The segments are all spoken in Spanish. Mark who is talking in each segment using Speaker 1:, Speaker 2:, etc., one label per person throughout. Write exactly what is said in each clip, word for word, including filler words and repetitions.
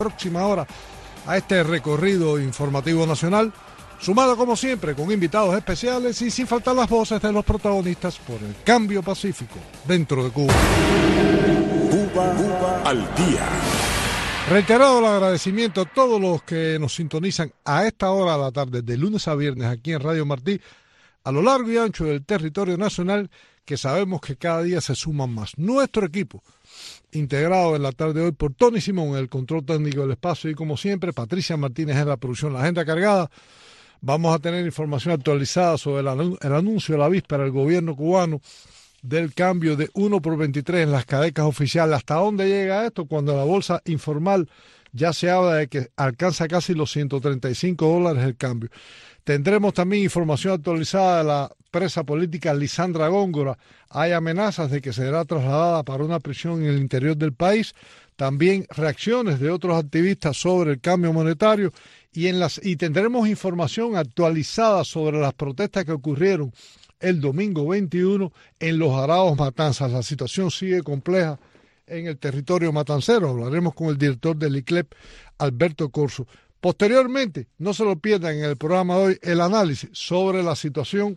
Speaker 1: Próxima hora a este recorrido informativo nacional, sumado como siempre con invitados especiales y sin faltar las voces de los protagonistas por el cambio pacífico dentro de Cuba.
Speaker 2: Cuba, Cuba al día.
Speaker 1: Reiterado el agradecimiento a todos los que nos sintonizan a esta hora de la tarde, de lunes a viernes aquí en Radio Martí, a lo largo y ancho del territorio nacional, que sabemos que cada día se suman más. Nuestro equipo, integrado en la tarde de hoy por Tony Simón en el control técnico del espacio y como siempre Patricia Martínez en la producción, la agenda cargada. Vamos a tener información actualizada sobre el, el anuncio de la víspera del gobierno cubano del cambio de uno por veintitrés en las cadecas oficiales. ¿Hasta dónde llega esto? Cuando la bolsa informal ya se habla de que alcanza casi los ciento treinta y cinco dólares el cambio. Tendremos también información actualizada de la presa política Lisandra Góngora. Hay amenazas de que será trasladada para una prisión en el interior del país. También reacciones de otros activistas sobre el cambio monetario y, en las, y tendremos información actualizada sobre las protestas que ocurrieron el domingo veintiuno en Los Araos Matanzas. La situación sigue compleja en el territorio matancero. Hablaremos con el director del I C L E P, Alberto Corso. Posteriormente, no se lo pierdan en el programa de hoy, el análisis sobre la situación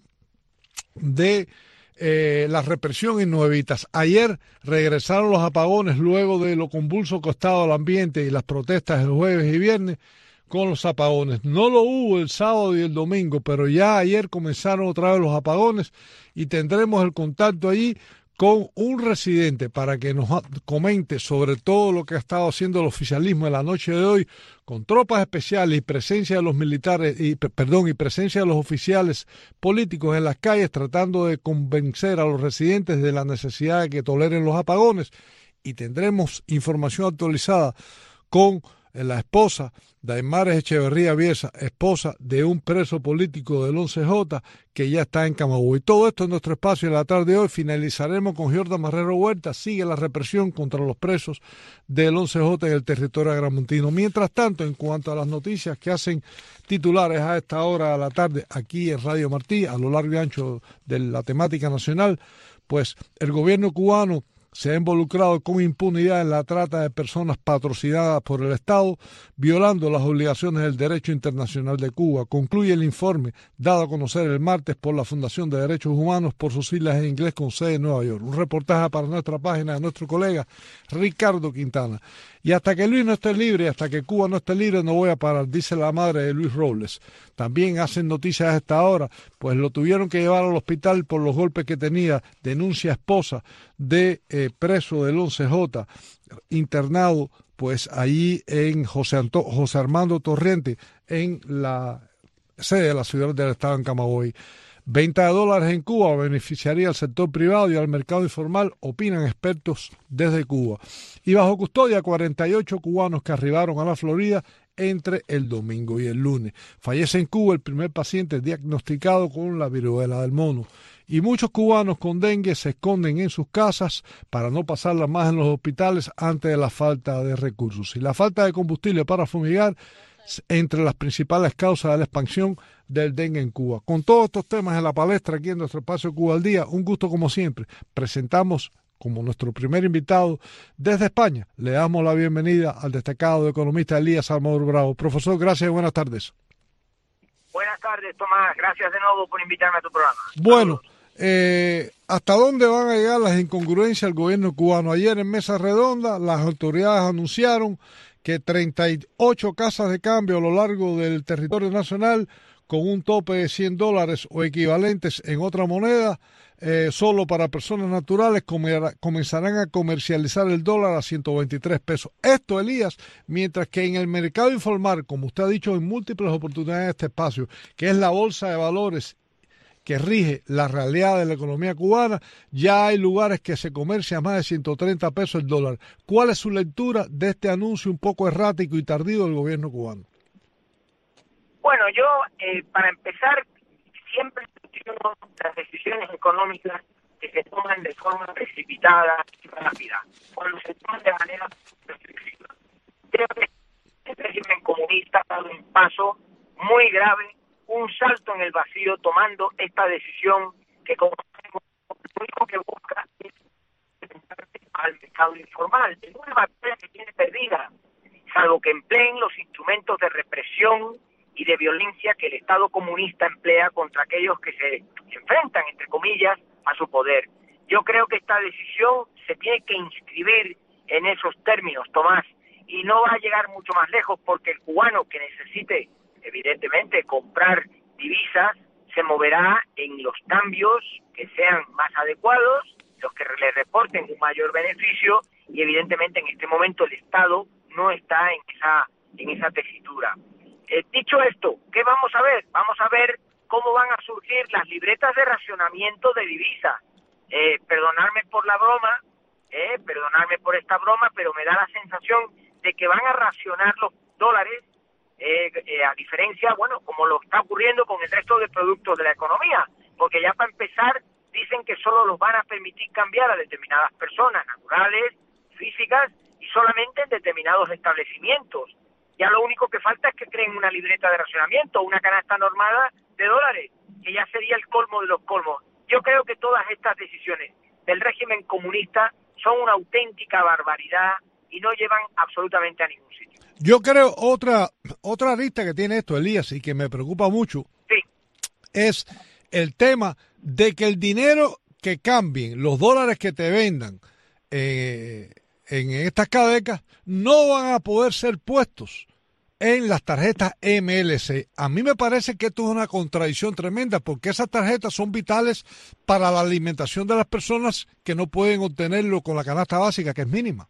Speaker 1: de eh, la represión en Nuevitas. Ayer regresaron los apagones luego de lo convulso que ha estado el ambiente y las protestas el jueves y viernes con los apagones. No lo hubo el sábado y el domingo, pero ya ayer comenzaron otra vez los apagones y tendremos el contacto allí con un residente para que nos comente sobre todo lo que ha estado haciendo el oficialismo en la noche de hoy, con tropas especiales y presencia de los militares, y perdón, y presencia de los oficiales políticos en las calles, tratando de convencer a los residentes de la necesidad de que toleren los apagones. Y tendremos información actualizada con la esposa de Aymares Echeverría Bielsa, esposa de un preso político del once J que ya está en Camagüey. Todo esto en nuestro espacio en la tarde de hoy. Finalizaremos con Jordan Marrero Huerta. Sigue la represión contra los presos del once J en el territorio agramontino. Mientras tanto, en cuanto a las noticias que hacen titulares a esta hora de la tarde aquí en Radio Martí, a lo largo y ancho de la temática nacional, pues el gobierno cubano se ha involucrado con impunidad en la trata de personas patrocinadas por el Estado, violando las obligaciones del derecho internacional de Cuba. Concluye el informe dado a conocer el martes por la Fundación de Derechos Humanos, por sus siglas en inglés, con sede en Nueva York. Un reportaje para nuestra página de nuestro colega Ricardo Quintana. Y hasta que Luis no esté libre, hasta que Cuba no esté libre, no voy a parar, dice la madre de Luis Robles. También hacen noticias a esta hora, pues lo tuvieron que llevar al hospital por los golpes que tenía, denuncia esposa de eh, preso del once J, internado pues allí en José, Anto, José Armando Torriente, en la sede de la ciudad del estado en Camagüey. Venta de dólares en Cuba beneficiaría al sector privado y al mercado informal, opinan expertos desde Cuba. Y bajo custodia, cuarenta y ocho cubanos que arribaron a la Florida entre el domingo y el lunes. Fallece en Cuba el primer paciente diagnosticado con la viruela del mono. Y muchos cubanos con dengue se esconden en sus casas para no pasarla más en los hospitales ante la falta de recursos. Y la falta de combustible para fumigar entre las principales causas de la expansión del dengue en Cuba. Con todos estos temas en la palestra aquí en nuestro espacio Cuba al Día, un gusto como siempre. Presentamos como nuestro primer invitado desde España. Le damos la bienvenida al destacado economista Elías Salvador Bravo. Profesor, gracias y buenas tardes.
Speaker 3: Buenas tardes, Tomás. Gracias de nuevo por invitarme a tu programa.
Speaker 1: Bueno, eh, ¿hasta dónde van a llegar las incongruencias del gobierno cubano? Ayer en Mesa Redonda las autoridades anunciaron que treinta y ocho casas de cambio a lo largo del territorio nacional con un tope de cien dólares o equivalentes en otra moneda, eh, solo para personas naturales, comenzarán a comercializar el dólar a ciento veintitrés pesos. Esto, Elías, mientras que en el mercado informal, como usted ha dicho en múltiples oportunidades en este espacio, que es la bolsa de valores que rige la realidad de la economía cubana, ya hay lugares que se comercian más de ciento treinta pesos el dólar. ¿Cuál es su lectura de este anuncio un poco errático y tardío del gobierno cubano?
Speaker 3: Bueno, yo, eh, para empezar, siempre cuestiono las decisiones económicas que se toman de forma precipitada y rápida, cuando se toman de manera restrictiva. Creo que el régimen comunista ha dado un paso muy grave, un salto en el vacío, tomando esta decisión que, como lo único que busca es al mercado informal, en una batalla que tiene perdida. salvo que empleen los instrumentos de represión y de violencia que el Estado comunista emplea contra aquellos que se enfrentan, entre comillas, a su poder. Yo creo que esta decisión se tiene que inscribir en esos términos, Tomás, y no va a llegar mucho más lejos, porque el cubano que necesite, evidentemente, comprar divisas, se moverá en los cambios que sean más adecuados, los que le reporten un mayor beneficio, y evidentemente en este momento el Estado no está en esa, en esa tesitura. Eh, dicho esto, ¿qué vamos a ver? Vamos a ver cómo van a surgir las libretas de racionamiento de divisas. Eh, perdonadme por la broma, eh, perdonadme por esta broma, pero me da la sensación de que van a racionar los dólares, eh, eh, a diferencia, bueno, como lo está ocurriendo con el resto de productos de la economía, porque ya para empezar dicen que solo los van a permitir cambiar a determinadas personas, naturales, físicas, y solamente en determinados establecimientos. Ya lo único que falta es que creen una libreta de racionamiento, una canasta normada de dólares, que ya sería el colmo de los colmos. Yo creo que todas estas decisiones del régimen comunista son una auténtica barbaridad y no llevan absolutamente a ningún sitio.
Speaker 1: Yo creo otra otra arista que tiene esto, Elías, y que me preocupa mucho,
Speaker 3: sí,
Speaker 1: es el tema de que el dinero que cambien, los dólares que te vendan eh, en estas cadecas, no van a poder ser puestos en las tarjetas M L C. A mí me parece que esto es una contradicción tremenda, porque esas tarjetas son vitales para la alimentación de las personas que no pueden obtenerlo con la canasta básica, que es mínima.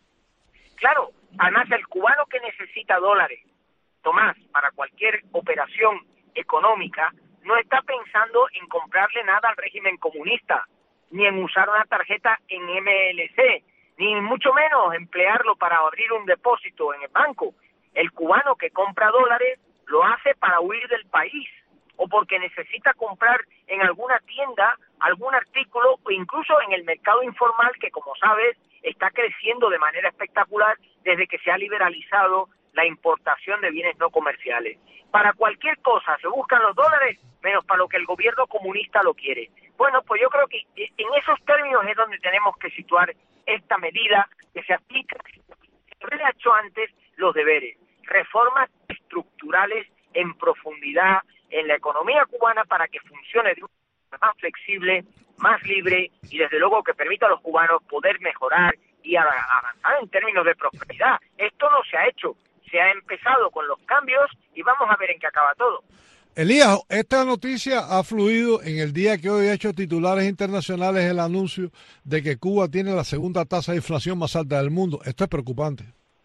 Speaker 3: Claro, además el cubano que necesita dólares, Tomás, para cualquier operación económica, no está pensando en comprarle nada al régimen comunista, ni en usar una tarjeta en M L C, ni mucho menos emplearlo para abrir un depósito en el banco. El cubano que compra dólares lo hace para huir del país, o porque necesita comprar en alguna tienda algún artículo, o incluso en el mercado informal, que, como sabes, está creciendo de manera espectacular desde que se ha liberalizado la importación de bienes no comerciales. Para cualquier cosa se buscan los dólares, menos para lo que el gobierno comunista lo quiere. Bueno, pues yo creo que en esos términos es donde tenemos que situar esta medida, que se aplica, se habría hecho antes los deberes, reformas estructurales en profundidad en la economía cubana para que funcione de una manera más flexible, más libre y desde luego que permita a los cubanos poder mejorar y avanzar en términos de prosperidad. Esto no se ha hecho, se ha empezado con los cambios y vamos a ver en qué acaba todo.
Speaker 1: Elías, esta noticia ha fluido en el día que hoy ha hecho titulares internacionales el anuncio de que Cuba tiene la segunda tasa de inflación más alta del mundo. Esto es preocupante.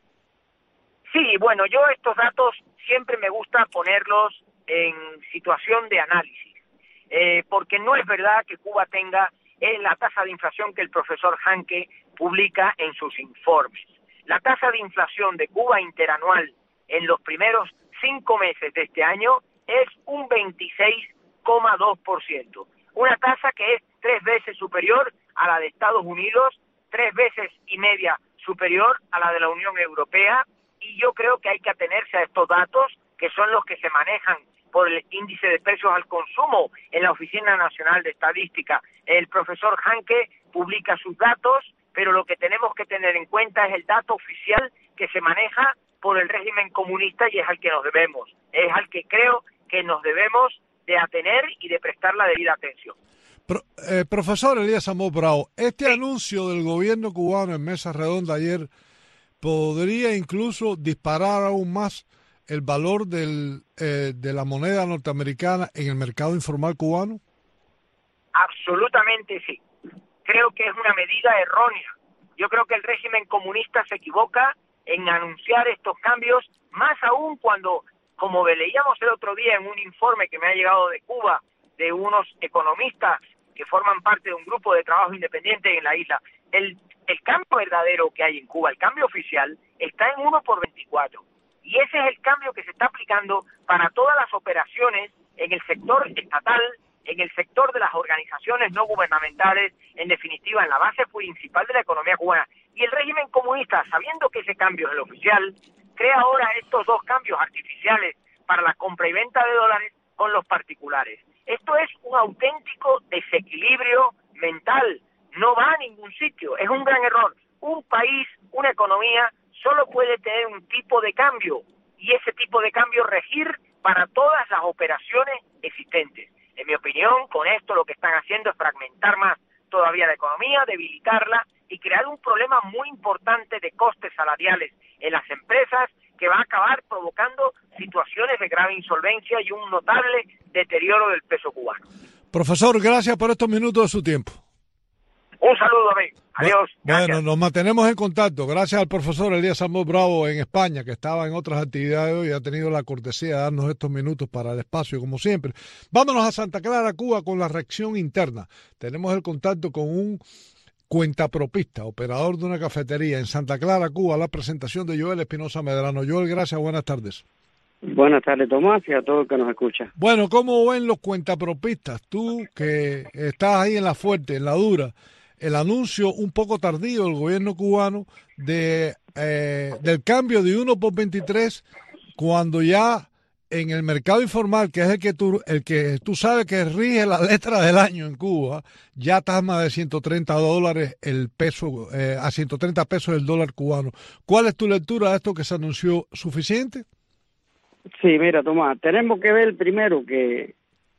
Speaker 3: Sí, bueno, yo estos datos siempre me gusta ponerlos en situación de análisis, eh, porque no es verdad que Cuba tenga eh, la tasa de inflación que el profesor Hanke publica en sus informes. La tasa de inflación de Cuba interanual en los primeros cinco meses de este año es un veintiséis coma dos por ciento, una tasa que es tres veces superior a la de Estados Unidos, tres veces y media superior a la de la Unión Europea, y yo creo que hay que atenerse a estos datos, que son los que se manejan por el índice de precios al consumo en la Oficina Nacional de Estadística. El profesor Hanke publica sus datos, pero lo que tenemos que tener en cuenta es el dato oficial que se maneja por el régimen comunista y es al que nos debemos, es al que creo que nos debemos de atener y de prestar la debida atención.
Speaker 1: Pro, eh, profesor Elías Amós Bravo, este sí. Anuncio del gobierno cubano en Mesa Redonda ayer podría incluso disparar aún más el valor del, eh, de la moneda norteamericana en el mercado informal cubano.
Speaker 3: Absolutamente sí. Creo que es una medida errónea. Yo creo que el régimen comunista se equivoca en anunciar estos cambios, más aún cuando, como leíamos el otro día en un informe que me ha llegado de Cuba, de unos economistas que forman parte de un grupo de trabajo independiente en la isla, el, el cambio verdadero que hay en Cuba, el cambio oficial, está en uno por veinticuatro. Y ese es el cambio que se está aplicando para todas las operaciones en el sector estatal, en el sector de las organizaciones no gubernamentales, en definitiva, en la base principal de la economía cubana. Y el régimen comunista, sabiendo que ese cambio es el oficial, crea ahora estos dos cambios artificiales para la compra y venta de dólares con los particulares. Esto es un auténtico desequilibrio mental, no va a ningún sitio, es un gran error. Un país, una economía, solo puede tener un tipo de cambio y ese tipo de cambio regir para todas las operaciones existentes. En mi opinión, con esto lo que están haciendo es fragmentar más todavía la economía, debilitarla y crear un problema muy importante de costes salariales en las empresas que va a acabar provocando situaciones de grave insolvencia y un notable deterioro del peso cubano.
Speaker 1: Profesor, gracias por estos minutos de su tiempo.
Speaker 3: Un saludo, amigo. Adiós.
Speaker 1: Bueno,
Speaker 3: Gracias.
Speaker 1: nos mantenemos en contacto. Gracias al profesor Elías Samot Bravo en España, que estaba en otras actividades hoy y ha tenido la cortesía de darnos estos minutos para el espacio, como siempre. Vámonos a Santa Clara, Cuba, con la reacción interna. Tenemos el contacto con un cuentapropista, operador de una cafetería en Santa Clara, Cuba, la presentación de Joel Espinosa Medrano. Joel, gracias, buenas tardes.
Speaker 4: Buenas tardes, Tomás, y a todo el que nos escucha.
Speaker 1: Bueno, ¿cómo ven los cuentapropistas? Tú que estás ahí en la fuerte, en la dura, el anuncio un poco tardío del gobierno cubano de eh, del cambio de uno por veintitrés, cuando ya en el mercado informal, que es el que tú el que tú sabes que rige la letra del año en Cuba, ya está más de ciento treinta dólares el peso, eh, a ciento treinta pesos el dólar cubano. ¿Cuál es tu lectura de esto que se anunció? ¿Suficiente?
Speaker 4: Sí, mira, Tomás, tenemos que ver primero que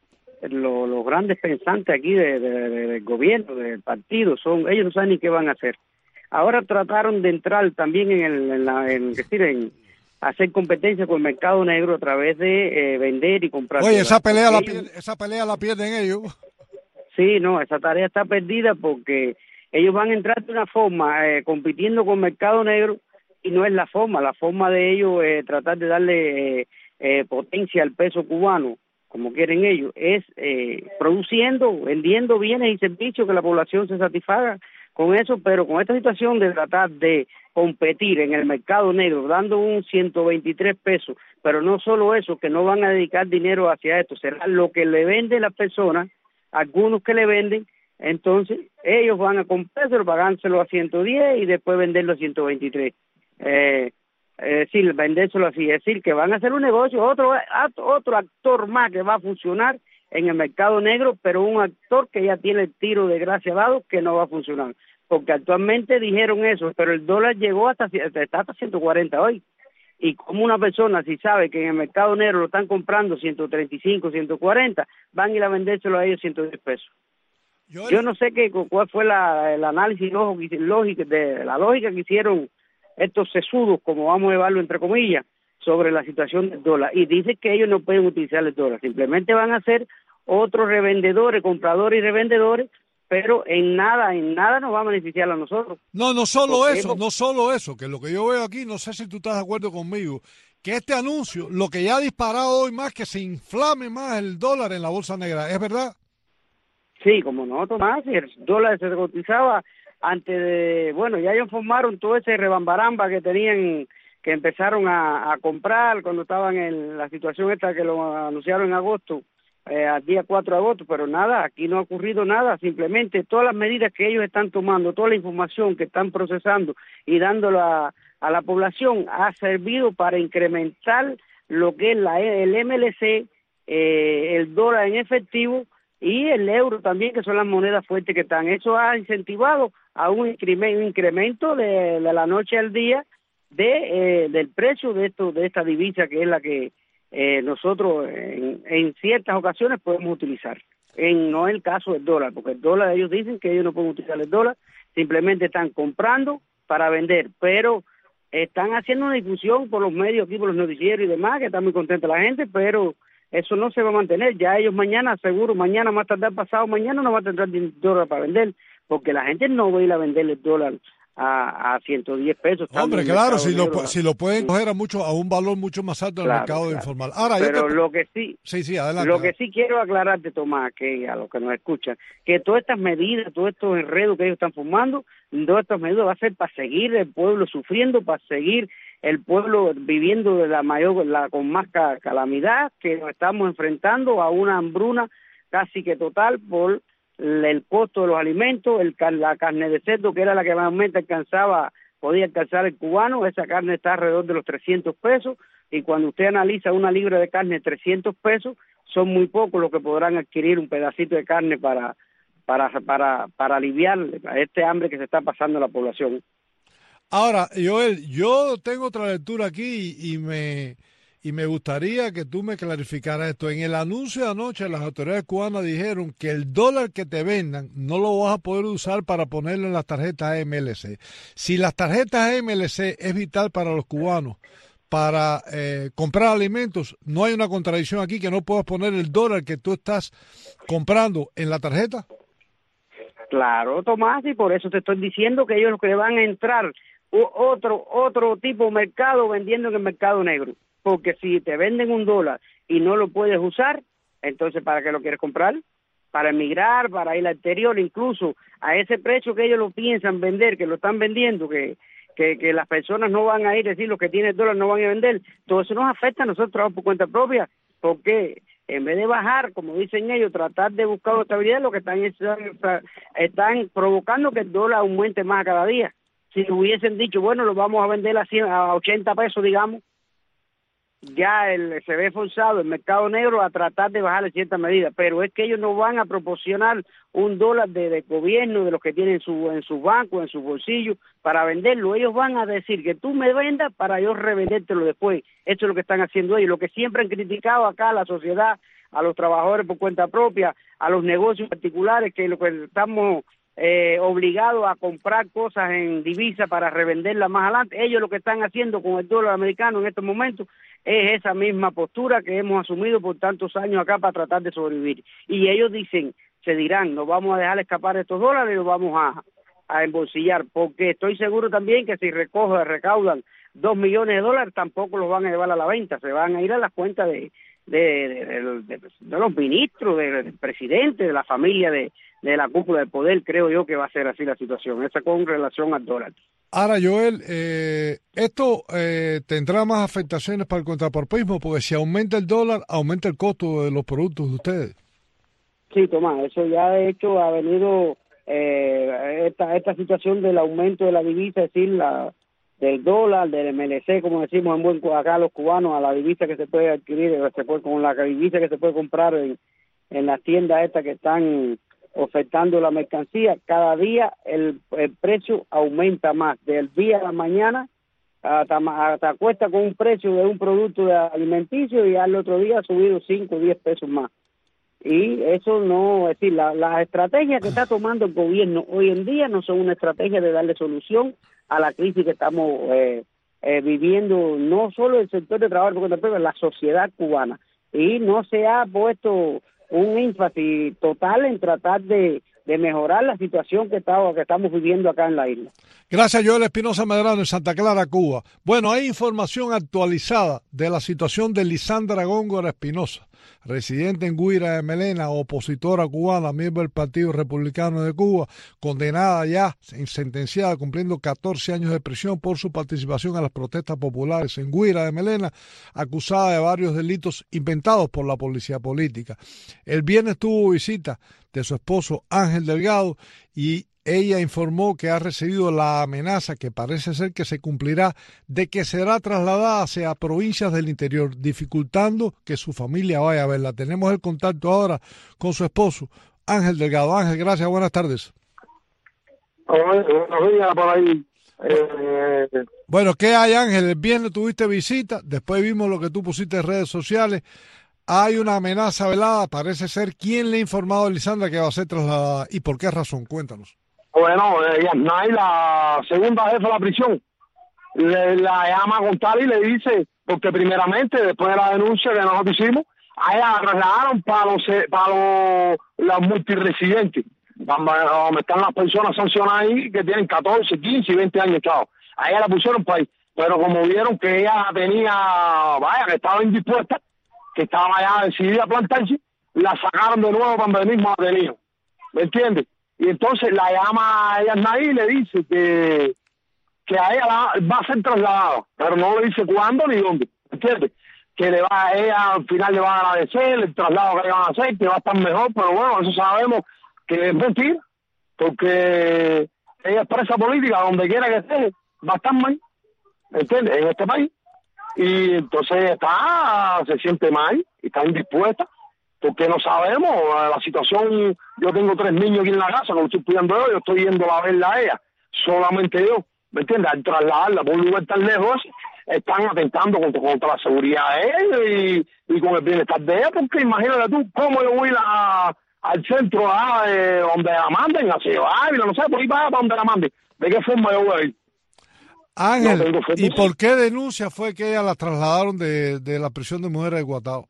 Speaker 4: lo, los grandes pensantes aquí de, de, de, del gobierno, del partido, son ellos no saben ni qué van a hacer. Ahora trataron de entrar también en el, en, la, en, es decir, en hacer competencia con el mercado negro a través de eh, vender y comprar.
Speaker 1: Oye, esa pelea, la
Speaker 4: ellos,
Speaker 1: pierde, esa pelea la pierden ellos.
Speaker 4: Sí, no, esa tarea está perdida porque ellos van a entrar de una forma eh, compitiendo con el mercado negro y no es la forma. La forma de ellos eh, tratar de darle eh, eh, potencia al peso cubano, como quieren ellos, es eh, produciendo, vendiendo bienes y servicios que la población se satisfaga con eso, pero con esta situación de tratar de competir en el mercado negro, dando un ciento veintitrés pesos, pero no solo eso, que no van a dedicar dinero hacia esto, será lo que le venden las personas, algunos que le venden, entonces ellos van a comprárselo, pagárselo a ciento diez y después venderlo a ciento veintitrés. Eh, es decir, vendérselo así, es decir, que van a hacer un negocio, otro otro actor más que va a funcionar en el mercado negro, pero un actor que ya tiene el tiro de gracia dado que no va a funcionar, porque actualmente dijeron eso, pero el dólar llegó hasta, está hasta ciento cuarenta hoy, y como una persona si sabe que en el mercado negro lo están comprando ciento treinta y cinco, ciento cuarenta, van a ir a vendérselo a ellos ciento diez pesos. Yo, Yo no sé qué cuál fue la, el análisis lógico, de la lógica que hicieron estos sesudos, como vamos a llevarlo entre comillas, sobre la situación del dólar, y dice que ellos no pueden utilizar el dólar, simplemente van a ser otros revendedores, compradores y revendedores, pero en nada, en nada nos va a beneficiar a nosotros.
Speaker 1: No, no solo
Speaker 4: Porque
Speaker 1: eso,
Speaker 4: hemos...
Speaker 1: no solo eso, que lo que yo veo aquí, no sé si tú estás de acuerdo conmigo, que este anuncio, lo que ya ha disparado hoy más, que se inflame más el dólar en la bolsa negra, ¿es verdad?
Speaker 4: Sí, como no, Tomás, el dólar se cotizaba antes de, bueno, ya ellos formaron todo ese rebambaramba que tenían, que empezaron a, a comprar cuando estaban en la situación esta que lo anunciaron en agosto, eh, al día cuatro de agosto, pero nada, aquí no ha ocurrido nada, simplemente todas las medidas que ellos están tomando, toda la información que están procesando y dándola a, a la población ha servido para incrementar lo que es la, el M L C, eh, el dólar en efectivo y el euro también, que son las monedas fuertes que están. Eso ha incentivado a un incremento de, de la noche al día de eh, del precio de esto de esta divisa, que es la que eh, nosotros en, en ciertas ocasiones podemos utilizar. En no es el caso del dólar, porque el dólar, ellos dicen que ellos no pueden utilizar el dólar, simplemente están comprando para vender, pero están haciendo una difusión por los medios aquí, por los noticieros y demás, que está muy contenta la gente, pero eso no se va a mantener. Ya ellos mañana, seguro, mañana más tarde pasado, mañana no va a tener dólar para vender, porque la gente no va a ir a vender el dólar a, a ciento diez pesos.
Speaker 1: Hombre, claro, si lo, si lo pueden coger a mucho a un valor mucho más alto en
Speaker 4: claro,
Speaker 1: el mercado
Speaker 4: claro.
Speaker 1: informal. Ahora,
Speaker 4: pero
Speaker 1: yo te...
Speaker 4: lo que sí,
Speaker 1: sí, sí, adelante,
Speaker 4: lo
Speaker 1: adelante.
Speaker 4: que sí quiero aclararte, Tomás, que a los que nos escuchan, que todas estas medidas, todos estos enredos que ellos están formando, todas estas medidas va a ser para seguir el pueblo sufriendo, para seguir el pueblo viviendo de la mayor, la con más calamidad, que nos estamos enfrentando a una hambruna casi que total por el costo de los alimentos, el, la carne de cerdo, que era la que realmente alcanzaba, podía alcanzar el cubano, esa carne está alrededor de los trescientos pesos, y cuando usted analiza una libra de carne de trescientos pesos, son muy pocos los que podrán adquirir un pedacito de carne para para para para aliviar este hambre que se está pasando a la población.
Speaker 1: Ahora, Joel, yo tengo otra lectura aquí y, y me y me gustaría que tú me clarificaras esto. En el anuncio de anoche, las autoridades cubanas dijeron que el dólar que te vendan no lo vas a poder usar para ponerlo en las tarjetas M L C. Si las tarjetas M L C es vital para los cubanos para eh, comprar alimentos, ¿no hay una contradicción aquí que no puedas poner el dólar que tú estás comprando en la tarjeta?
Speaker 4: Claro, Tomás, y por eso te estoy diciendo que ellos lo que van a entrar otro otro tipo de mercado vendiendo en el mercado negro, porque si te venden un dólar y no lo puedes usar, entonces ¿para qué lo quieres comprar? Para emigrar, para ir al exterior, incluso a ese precio que ellos lo piensan vender, que lo están vendiendo, que que, que las personas no van a ir, es decir, los que tienen el dólar no van a vender, todo eso nos afecta a nosotros trabajamos por cuenta propia, porque en vez de bajar, como dicen ellos, tratar de buscar estabilidad, lo que están es, están provocando que el dólar aumente más cada día. Si hubiesen dicho, bueno, lo vamos a vender a, cien, a ochenta pesos, digamos, ya el, se ve forzado el mercado negro a tratar de bajar en cierta medida, pero es que ellos no van a proporcionar un dólar de, de gobierno, de los que tienen su, en sus bancos, en sus bolsillos, para venderlo. Ellos van a decir que tú me vendas para yo revendértelo después. Eso es lo que están haciendo ellos, lo que siempre han criticado acá a la sociedad, a los trabajadores por cuenta propia, a los negocios particulares, que lo que estamos eh, obligados a comprar cosas en divisa para revenderlas más adelante. Ellos lo que están haciendo con el dólar americano en estos momentos es esa misma postura que hemos asumido por tantos años acá para tratar de sobrevivir. Y ellos dicen, se dirán, no vamos a dejar escapar estos dólares y los vamos a, a embolsillar, porque estoy seguro también que si recogen, recaudan dos millones de dólares, tampoco los van a llevar a la venta, se van a ir a las cuentas de, de, de, de, de, de los ministros, de, del presidente, de la familia de, de la cúpula del poder. Creo yo que va a ser así la situación, esa con relación al dólar.
Speaker 1: Ahora, Joel, eh, esto eh, tendrá más afectaciones para el contrapropismo, porque si aumenta el dólar, aumenta el costo de los productos de ustedes.
Speaker 4: Sí, Tomás, eso ya de hecho ha venido eh, esta esta situación del aumento de la divisa, es decir, la del dólar, del M L C, como decimos en buen acá los cubanos, a la divisa que se puede adquirir, se puede, con la divisa que se puede comprar en, en las tiendas estas que están ofertando la mercancía, cada día el, el precio aumenta más, del día a la mañana hasta, hasta cuesta con un precio de un producto alimenticio y al otro día ha subido cinco o diez pesos más. Y eso no, es decir, la, las estrategias que está tomando el gobierno hoy en día no son una estrategia de darle solución a la crisis que estamos eh, eh, viviendo, no solo el sector de trabajo, pero la sociedad cubana. Y no se ha puesto un énfasis total en tratar de, de mejorar la situación que, está, que estamos viviendo acá en la isla.
Speaker 1: Gracias, Joel Espinosa Medrano, en Santa Clara, Cuba. Bueno, hay información actualizada de la situación de Lisandra Góngora Espinosa, residente en Guira de Melena, opositora cubana, miembro del Partido Republicano de Cuba, condenada ya, sentenciada, cumpliendo catorce años de prisión por su participación en las protestas populares en Guira de Melena, acusada de varios delitos inventados por la policía política. El viernes tuvo visita de su esposo Ángel Delgado y ella informó que ha recibido la amenaza, que parece ser que se cumplirá, de que será trasladada hacia provincias del interior, dificultando que su familia vaya a verla. Tenemos el contacto ahora con su esposo, Ángel Delgado. Ángel, gracias, buenas tardes.
Speaker 5: Buenos días por ahí. Eh...
Speaker 1: Bueno, ¿qué hay, Ángel? El viernes tuviste visita, después vimos lo que tú pusiste en redes sociales. Hay una amenaza velada, parece ser. ¿Quién le ha informado a Lisandra que va a ser trasladada y por qué razón? Cuéntanos.
Speaker 5: Bueno, eh, Nay, la segunda jefa de la prisión, le, la llama a contar y le dice, porque primeramente, después de la denuncia que nosotros hicimos, a ella la trasladaron para los, para los, los multiresidentes, donde están las personas sancionadas ahí que tienen catorce, quince y veinte años, chavos. A ella la pusieron para ahí, pero como vieron que ella tenía, vaya, que estaba indispuesta, que estaba ya decidida a plantarse, la sacaron de nuevo para donde mismo la tenían. ¿Me entiendes? Y entonces la llama a ella Nay y le dice que, que a ella la, va a ser trasladada, pero no le dice cuándo ni dónde, ¿entiendes? Que le va a ella al final le va a agradecer el traslado que le van a hacer, que va a estar mejor, pero bueno, eso sabemos que es mentira, porque ella es presa política, donde quiera que esté, va a estar mal, ¿entiendes? En este país. Y entonces está, se siente mal y está indispuesta, porque no sabemos la situación. Yo tengo tres niños aquí en la casa, como estoy cuidando yo, yo estoy yendo a verla a ella, solamente yo, ¿me entiendes? Al trasladarla por un lugar tan lejos, están atentando contra, contra la seguridad de ella y, y con el bienestar de ella, porque imagínate tú, ¿cómo yo voy a, al centro ah, de donde la manden, así, Ávila, no sé, por ahí para, para donde la manden? ¿De qué forma yo voy a ir?
Speaker 1: Ángel,
Speaker 5: No,
Speaker 1: ¿y por qué denuncia fue que ella la trasladaron de, de la prisión de mujeres de Guatao?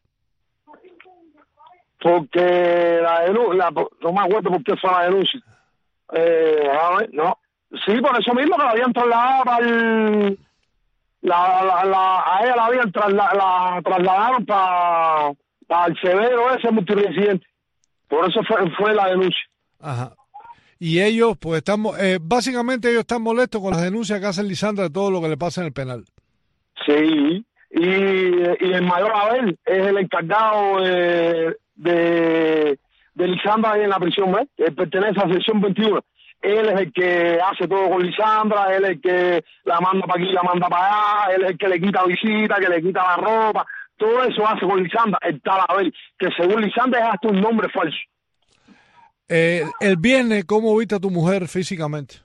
Speaker 5: Porque la denuncia, no me acuerdo por qué fue la denuncia. Eh, a ver, no. Sí, por eso mismo que la habían trasladado para el... La, la, la, a ella la habían trasla, la trasladaron para, para el severo ese multiresidente. Por eso fue, fue la denuncia.
Speaker 1: Ajá. Y ellos, pues estamos, eh, básicamente ellos están molestos con las denuncias que hace Lisandra de todo lo que le pasa en el penal.
Speaker 5: Sí, y, y el mayor Abel es el encargado de, de, de Lisandra ahí en la prisión, ¿ves? Él pertenece a la sección veintiuno. Él es el que hace todo con Lisandra, él es el que la manda para aquí, la manda para allá, él es el que le quita visita, que le quita la ropa, todo eso hace con Lisandra, el tal Abel, que según Lisandra es hasta un nombre falso.
Speaker 1: Eh, el viernes, ¿cómo viste a tu mujer físicamente?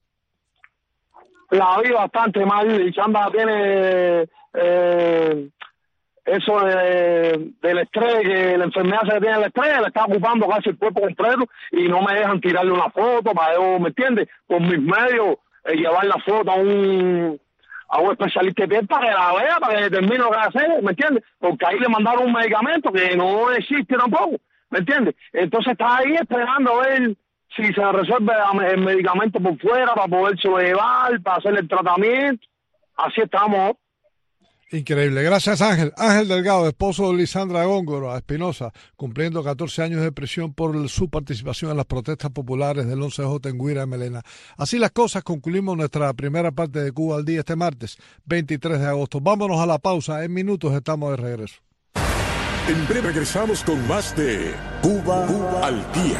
Speaker 5: La vi bastante mal. Lisandra tiene eh, eso de, del estrés, que la enfermedad se tiene el estrés, le está ocupando casi el cuerpo completo y no me dejan tirarle una foto para yo, ¿me entiendes? Por mis medios, eh, llevar la foto a un a un especialista de piel para que la vea, para que determine lo que hacer, ¿me entiendes? Porque ahí le mandaron un medicamento que no existe tampoco, ¿me entiendes? Entonces está ahí esperando a ver si se resuelve el medicamento por fuera para poder sobrellevar, para hacer el tratamiento. Así estamos.
Speaker 1: Increíble. Gracias, Ángel. Ángel Delgado, esposo de Lisandra Góngora Espinosa, cumpliendo catorce años de prisión por su participación en las protestas populares del once de J en Guira de Melena. Así las cosas, concluimos nuestra primera parte de Cuba al Día este martes, veintitrés de agosto. Vámonos a la pausa. En minutos estamos de regreso.
Speaker 2: En breve regresamos con más de Cuba, Cuba al Día.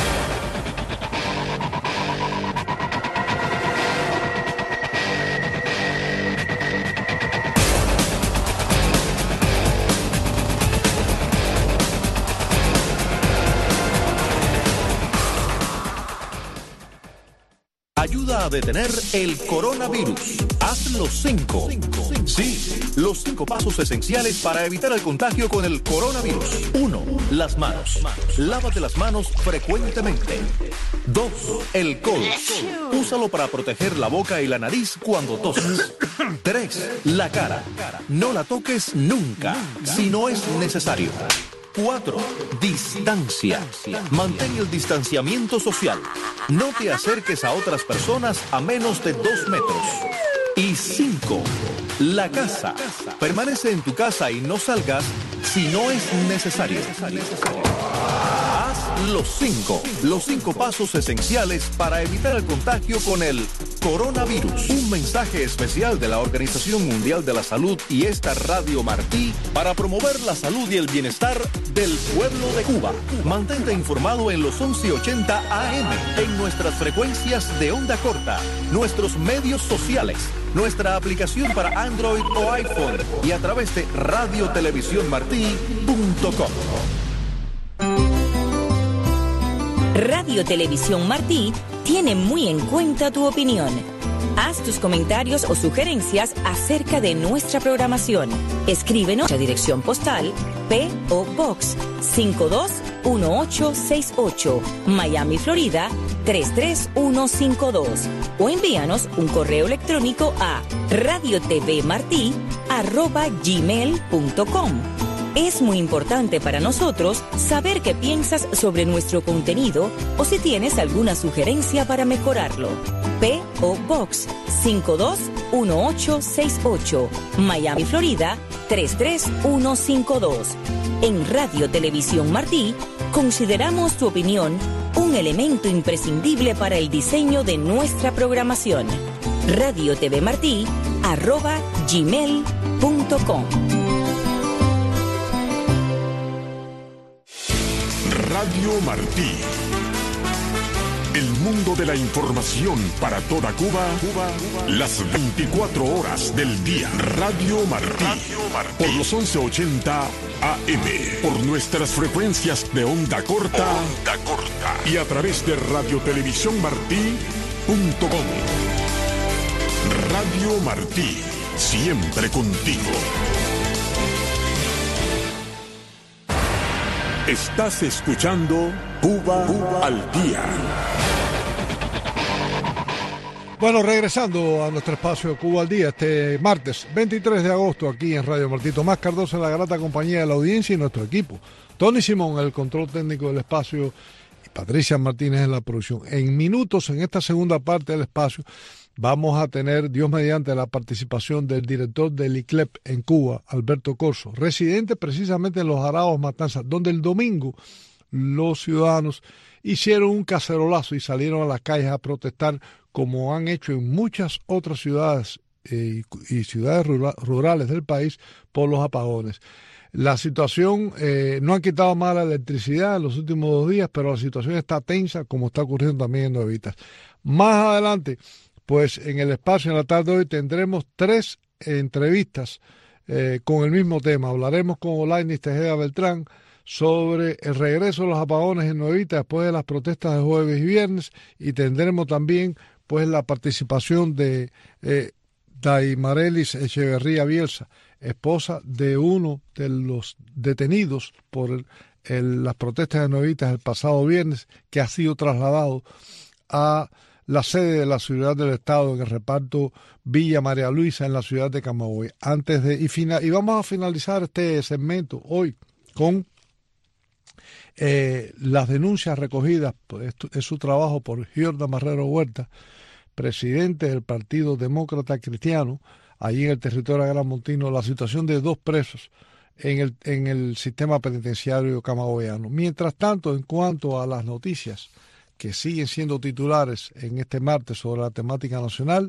Speaker 6: Ayuda a detener el coronavirus. Haz los cinco. Sí, los cinco pasos esenciales para evitar el contagio con el coronavirus. Uno, las manos. Lávate las manos frecuentemente. Dos, el codo. Úsalo para proteger la boca y la nariz cuando toses. Tres, la cara. No la toques nunca, si no es necesario. Cuatro, distancia. Mantén el distanciamiento social. No te acerques a otras personas a menos de dos metros. Y cinco, la casa. Permanece en tu casa y no salgas si no es necesario. Haz los cinco, los cinco pasos esenciales para evitar el contagio con el coronavirus. Un mensaje especial de la Organización Mundial de la Salud y esta Radio Martí para promover la salud y el bienestar del pueblo de Cuba. Mantente informado en los once ochenta A M, en nuestras frecuencias de onda corta, nuestros medios sociales, nuestra aplicación para Android o iPhone y a través de radio televisión martí punto com.
Speaker 7: Radio Televisión Martí tiene muy en cuenta tu opinión. Haz tus comentarios o sugerencias acerca de nuestra programación. Escríbenos a dirección postal P O Box cinco dos uno ocho seis ocho, Miami, Florida tres tres uno cinco dos, o envíanos un correo electrónico a radiotvmartí arroba gmail punto com. Es muy importante para nosotros saber qué piensas sobre nuestro contenido o si tienes alguna sugerencia para mejorarlo. P O Box cinco dos uno ocho seis ocho, Miami, Florida tres tres uno cinco dos. En Radio Televisión Martí consideramos tu opinión un elemento imprescindible para el diseño de nuestra programación. radiotvmartí arroba gmail punto com.
Speaker 2: Radio Martí. El mundo de la información para toda Cuba, Cuba, las veinticuatro horas del día. Radio Martí. Radio Martí. Por los once ochenta A M. Por nuestras frecuencias de onda corta. Onda corta. Y a través de radio televisión martí punto com. Radio Martí, siempre contigo. Estás escuchando Cuba, Cuba al Día.
Speaker 1: Bueno, regresando a nuestro espacio Cuba al Día, este martes veintitrés de agosto aquí en Radio Martí. Tomás Cardoso en la grata compañía de la audiencia y nuestro equipo. Tony Simón, el control técnico del espacio, y Patricia Martínez en la producción. En minutos, en esta segunda parte del espacio, vamos a tener, Dios mediante, la participación del director del I C L E P en Cuba, Alberto Corso, residente precisamente en Los Araos, Matanzas, donde el domingo los ciudadanos hicieron un cacerolazo y salieron a las calles a protestar, como han hecho en muchas otras ciudades eh, y ciudades rura, rurales del país, por los apagones. La situación, eh, no han quitado más la electricidad en los últimos dos días, pero la situación está tensa, como está ocurriendo también en Nuevitas. Más adelante, pues en el espacio en la tarde de hoy tendremos tres entrevistas eh, con el mismo tema. Hablaremos con Olainis Tejeda Beltrán sobre el regreso de los apagones en Nuevitas después de las protestas de jueves y viernes, y tendremos también pues la participación de eh, Daimarelis Echeverría Bielsa, esposa de uno de los detenidos por el, el, las protestas de Nuevitas el pasado viernes, que ha sido trasladado a la sede de la Seguridad del Estado en el reparto Villa María Luisa en la ciudad de Camagüey. Antes de y, final, y vamos a finalizar este segmento hoy con eh, las denuncias recogidas pues, en su trabajo por Giorda Marrero Huerta, presidente del Partido Demócrata Cristiano, allí en el territorio agramontino, la situación de dos presos en el, en el sistema penitenciario camagüeyano. Mientras tanto, en cuanto a las noticias que siguen siendo titulares en este martes sobre la temática nacional,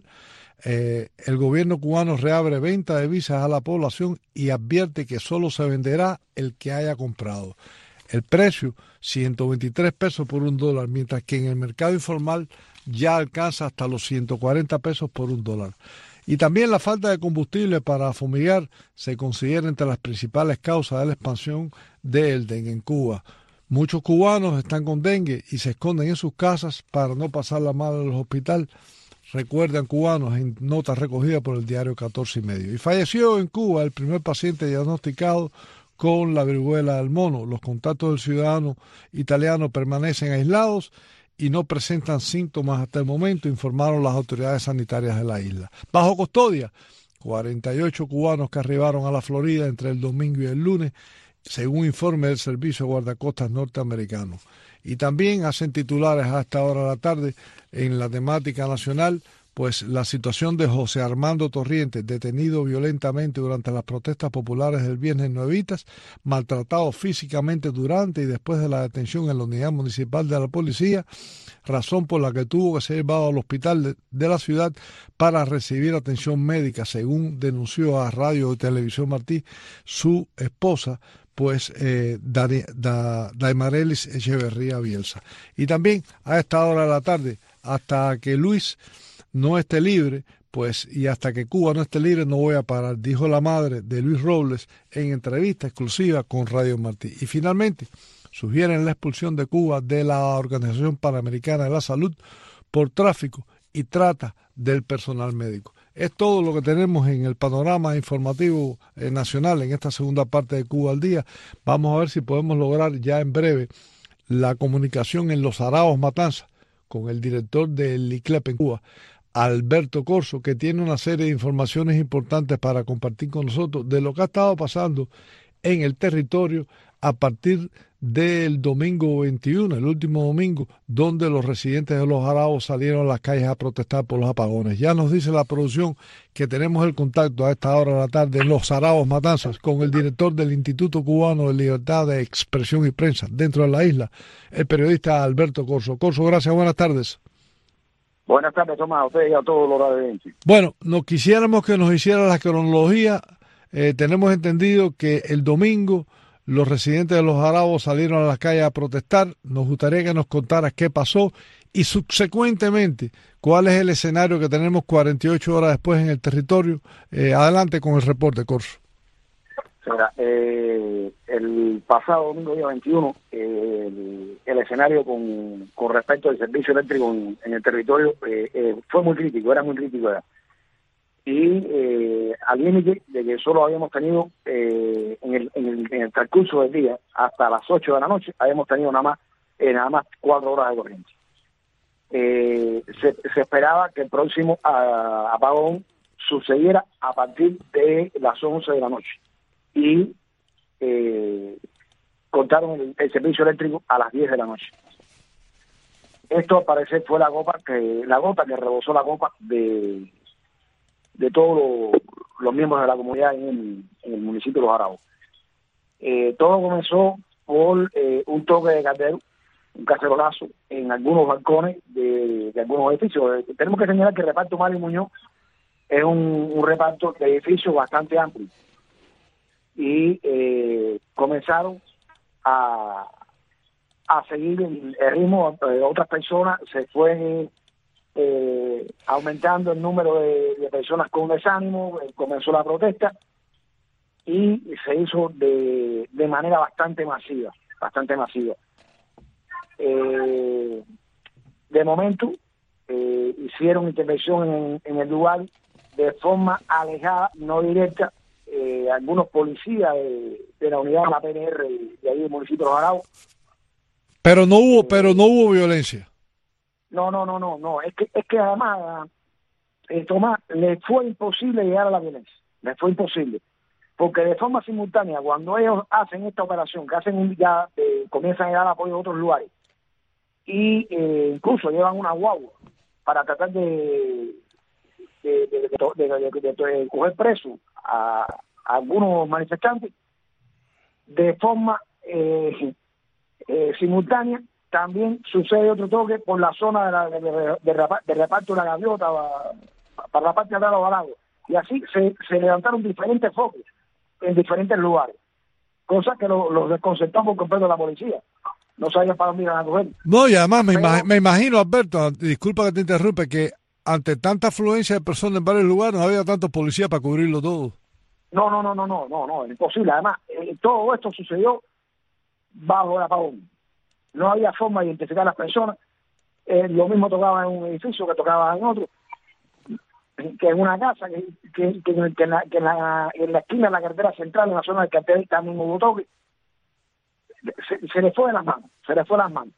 Speaker 1: eh, el gobierno cubano reabre venta de visas a la población y advierte que solo se venderá el que haya comprado. El precio, ciento veintitrés pesos por un dólar, mientras que en el mercado informal ya alcanza hasta los ciento cuarenta pesos por un dólar. Y también la falta de combustible para fumigar se considera entre las principales causas de la expansión del dengue en Cuba. Muchos cubanos están con dengue y se esconden en sus casas para no pasarla mal en los hospitales, recuerdan cubanos en notas recogidas por el diario catorce y medio. Y falleció en Cuba el primer paciente diagnosticado con la viruela del mono. Los contactos del ciudadano italiano permanecen aislados y no presentan síntomas hasta el momento, informaron las autoridades sanitarias de la isla. Bajo custodia, cuarenta y ocho cubanos que arribaron a la Florida entre el domingo y el lunes, según informe del Servicio de Guardacostas norteamericano. Y también hacen titulares a esta hora de la tarde en la temática nacional, pues la situación de José Armando Torrientes, detenido violentamente durante las protestas populares del viernes en Nuevitas, maltratado físicamente durante y después de la detención en la unidad municipal de la policía, razón por la que tuvo que ser llevado al hospital de, de la ciudad para recibir atención médica, según denunció a Radio y Televisión Martí su esposa, pues eh, Daimarelis Echeverría Bielsa. Y también a esta hora de la tarde, hasta que Luis no esté libre, pues, y hasta que Cuba no esté libre no voy a parar, dijo la madre de Luis Robles en entrevista exclusiva con Radio Martí. Y finalmente, sugieren la expulsión de Cuba de la Organización Panamericana de la Salud por tráfico y trata del personal médico. Es todo lo que tenemos en el panorama informativo eh, nacional en esta segunda parte de Cuba al Día. Vamos a ver si podemos lograr ya en breve la comunicación en Los Araos, Matanzas, con el director del I C L E P en Cuba, Alberto Corso, que tiene una serie de informaciones importantes para compartir con nosotros de lo que ha estado pasando en el territorio a partir del domingo veintiuno, el último domingo, donde los residentes de Los Araos salieron a las calles a protestar por los apagones. Ya nos dice la producción que tenemos el contacto a esta hora de la tarde en Los Araos, Matanzas, con el director del Instituto Cubano de Libertad de Expresión y Prensa dentro de la isla, el periodista Alberto Corso. Corso, gracias, buenas tardes.
Speaker 8: Buenas tardes, Tomás, a ustedes y a todos los radioyentes.
Speaker 1: Bueno, nos quisiéramos que nos hiciera la cronología. Eh, tenemos entendido que el domingo los residentes de Los Araos salieron a las calles a protestar. Nos gustaría que nos contaras qué pasó y subsecuentemente cuál es el escenario que tenemos cuarenta y ocho horas después en el territorio. Eh, adelante con el reporte, Corso.
Speaker 8: Mira, eh, el pasado domingo día veintiuno, eh, el, el escenario con, con respecto al servicio eléctrico en, en el territorio eh, eh, fue muy crítico, era muy crítico. Era. y eh, al límite de que solo habíamos tenido eh, en, el, en, el, en el transcurso del día hasta las ocho de la noche habíamos tenido nada más eh, nada más cuatro horas de corriente. Eh, se, se esperaba que el próximo a, apagón sucediera a partir de las once de la noche y eh, cortaron el, el servicio eléctrico a las diez de la noche. Esto al parecer fue la gota que la gota que rebosó la copa de de todos los, los miembros de la comunidad en el, en el municipio de Los Arabos. Eh, todo comenzó por eh, un toque de caldero, un cacerolazo en algunos balcones de, de algunos edificios. Eh, tenemos que señalar que el reparto Mario Muñoz es un, un reparto de edificios bastante amplio. Y eh, comenzaron a, a seguir el, el ritmo de otras personas, se fue eh, aumentando el número de, de personas con desánimo, eh, comenzó la protesta y se hizo de, de manera bastante masiva, bastante masiva. Eh, de momento eh, hicieron intervención en, en el lugar de forma alejada, no directa, eh, algunos policías de, de la unidad de la P N R de ahí del municipio de Los Arabos.
Speaker 1: Pero no hubo,
Speaker 8: eh,
Speaker 1: pero no hubo violencia.
Speaker 8: No, no, no, no, no. Es que, es que además, eh, Tomás, le fue imposible llegar a la violencia. Le fue imposible. Porque de forma simultánea, cuando ellos hacen esta operación, que hacen un ya eh, comienzan a dar apoyo a otros lugares, y eh, incluso llevan una guagua para tratar de de, de, de, de, de, de, de coger preso a, a algunos manifestantes, de forma eh, eh, simultánea, también sucede otro toque por la zona de, la, de, de, de, de reparto de la gaviota para, para la parte de atrás de los balagos. Y así se, se levantaron diferentes focos en diferentes lugares, cosa que los lo desconcertó por completo la policía. No sabían para dónde iban a coger.
Speaker 1: No, y además me,
Speaker 8: Pero,
Speaker 1: imag me imagino, Alberto, disculpa que te interrumpe, que ante tanta afluencia de personas en varios lugares no había tantos policías para cubrirlo todo.
Speaker 8: No, no, no, no, no, no, no, es imposible. Además, eh, todo esto sucedió bajo el apagón. No había forma de identificar a las personas. Eh, lo mismo tocaba en un edificio que tocaba en otro, que en una casa, que, que, que, que, en, la, que en, la, en la esquina de la carretera central, en la zona del cartel, también hubo toque. Se, se le fue de las manos, se le fue de las manos.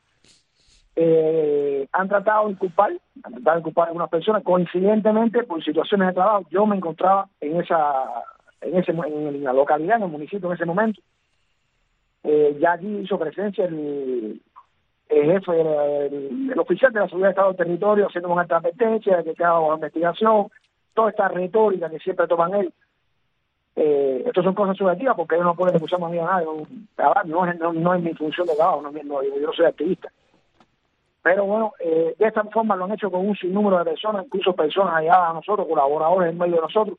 Speaker 8: Eh, han tratado de inculpar, han tratado de inculpar a algunas personas, coincidentemente por situaciones de trabajo. Yo me encontraba en esa, en ese, en la localidad, en el municipio en ese momento. Eh, ya allí hizo presencia el, el jefe, el, el, el oficial de la Seguridad de Estado del Territorio, haciendo una advertencia, que queda bajo investigación, toda esta retórica que siempre toman él. Eh, esto son cosas subjetivas porque ellos no pueden acusarme a mí a nadie. No, no, es, no, no es mi función de trabajo, no, no, yo no soy activista. Pero bueno, eh, de esta forma lo han hecho con un sinnúmero de personas, incluso personas allegadas a nosotros, colaboradores en medio de nosotros.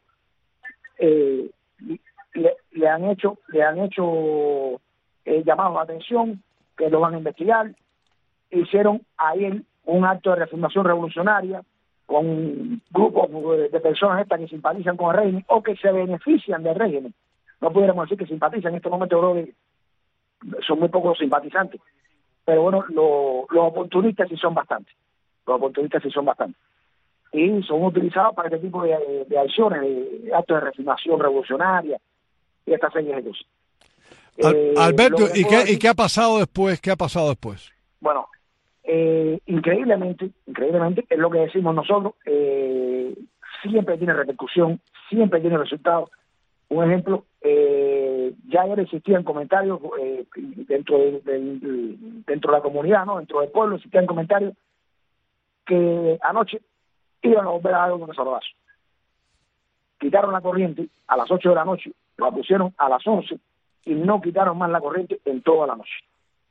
Speaker 8: Eh, le, le han hecho, le han hecho eh, llamados de atención, que lo van a investigar. Hicieron ayer un acto de refundación revolucionaria con grupos de personas estas que simpatizan con el régimen o que se benefician del régimen. No pudiéramos decir que simpatizan, en este momento creo que son muy pocos simpatizantes. Pero bueno, lo, los oportunistas sí son bastantes. Los oportunistas sí son bastantes. Y son utilizados para este tipo de, de acciones, de actos de refundación revolucionaria y estas series de cosas.
Speaker 1: Al,
Speaker 8: eh,
Speaker 1: Alberto, ¿y qué,
Speaker 8: decir,
Speaker 1: ¿y qué ha pasado después? ¿Qué ha pasado después?
Speaker 8: Bueno, Eh, increíblemente, increíblemente, es lo que decimos nosotros, eh, siempre tiene repercusión, siempre tiene resultados. Un ejemplo, eh, ya ayer existían comentarios eh, dentro de, de, de, dentro de la comunidad, ¿no? Dentro del pueblo existían comentarios que anoche iban a volver a dar un solazo. Quitaron la corriente a las ocho de la noche, la pusieron a las once y no quitaron más la corriente en toda la noche.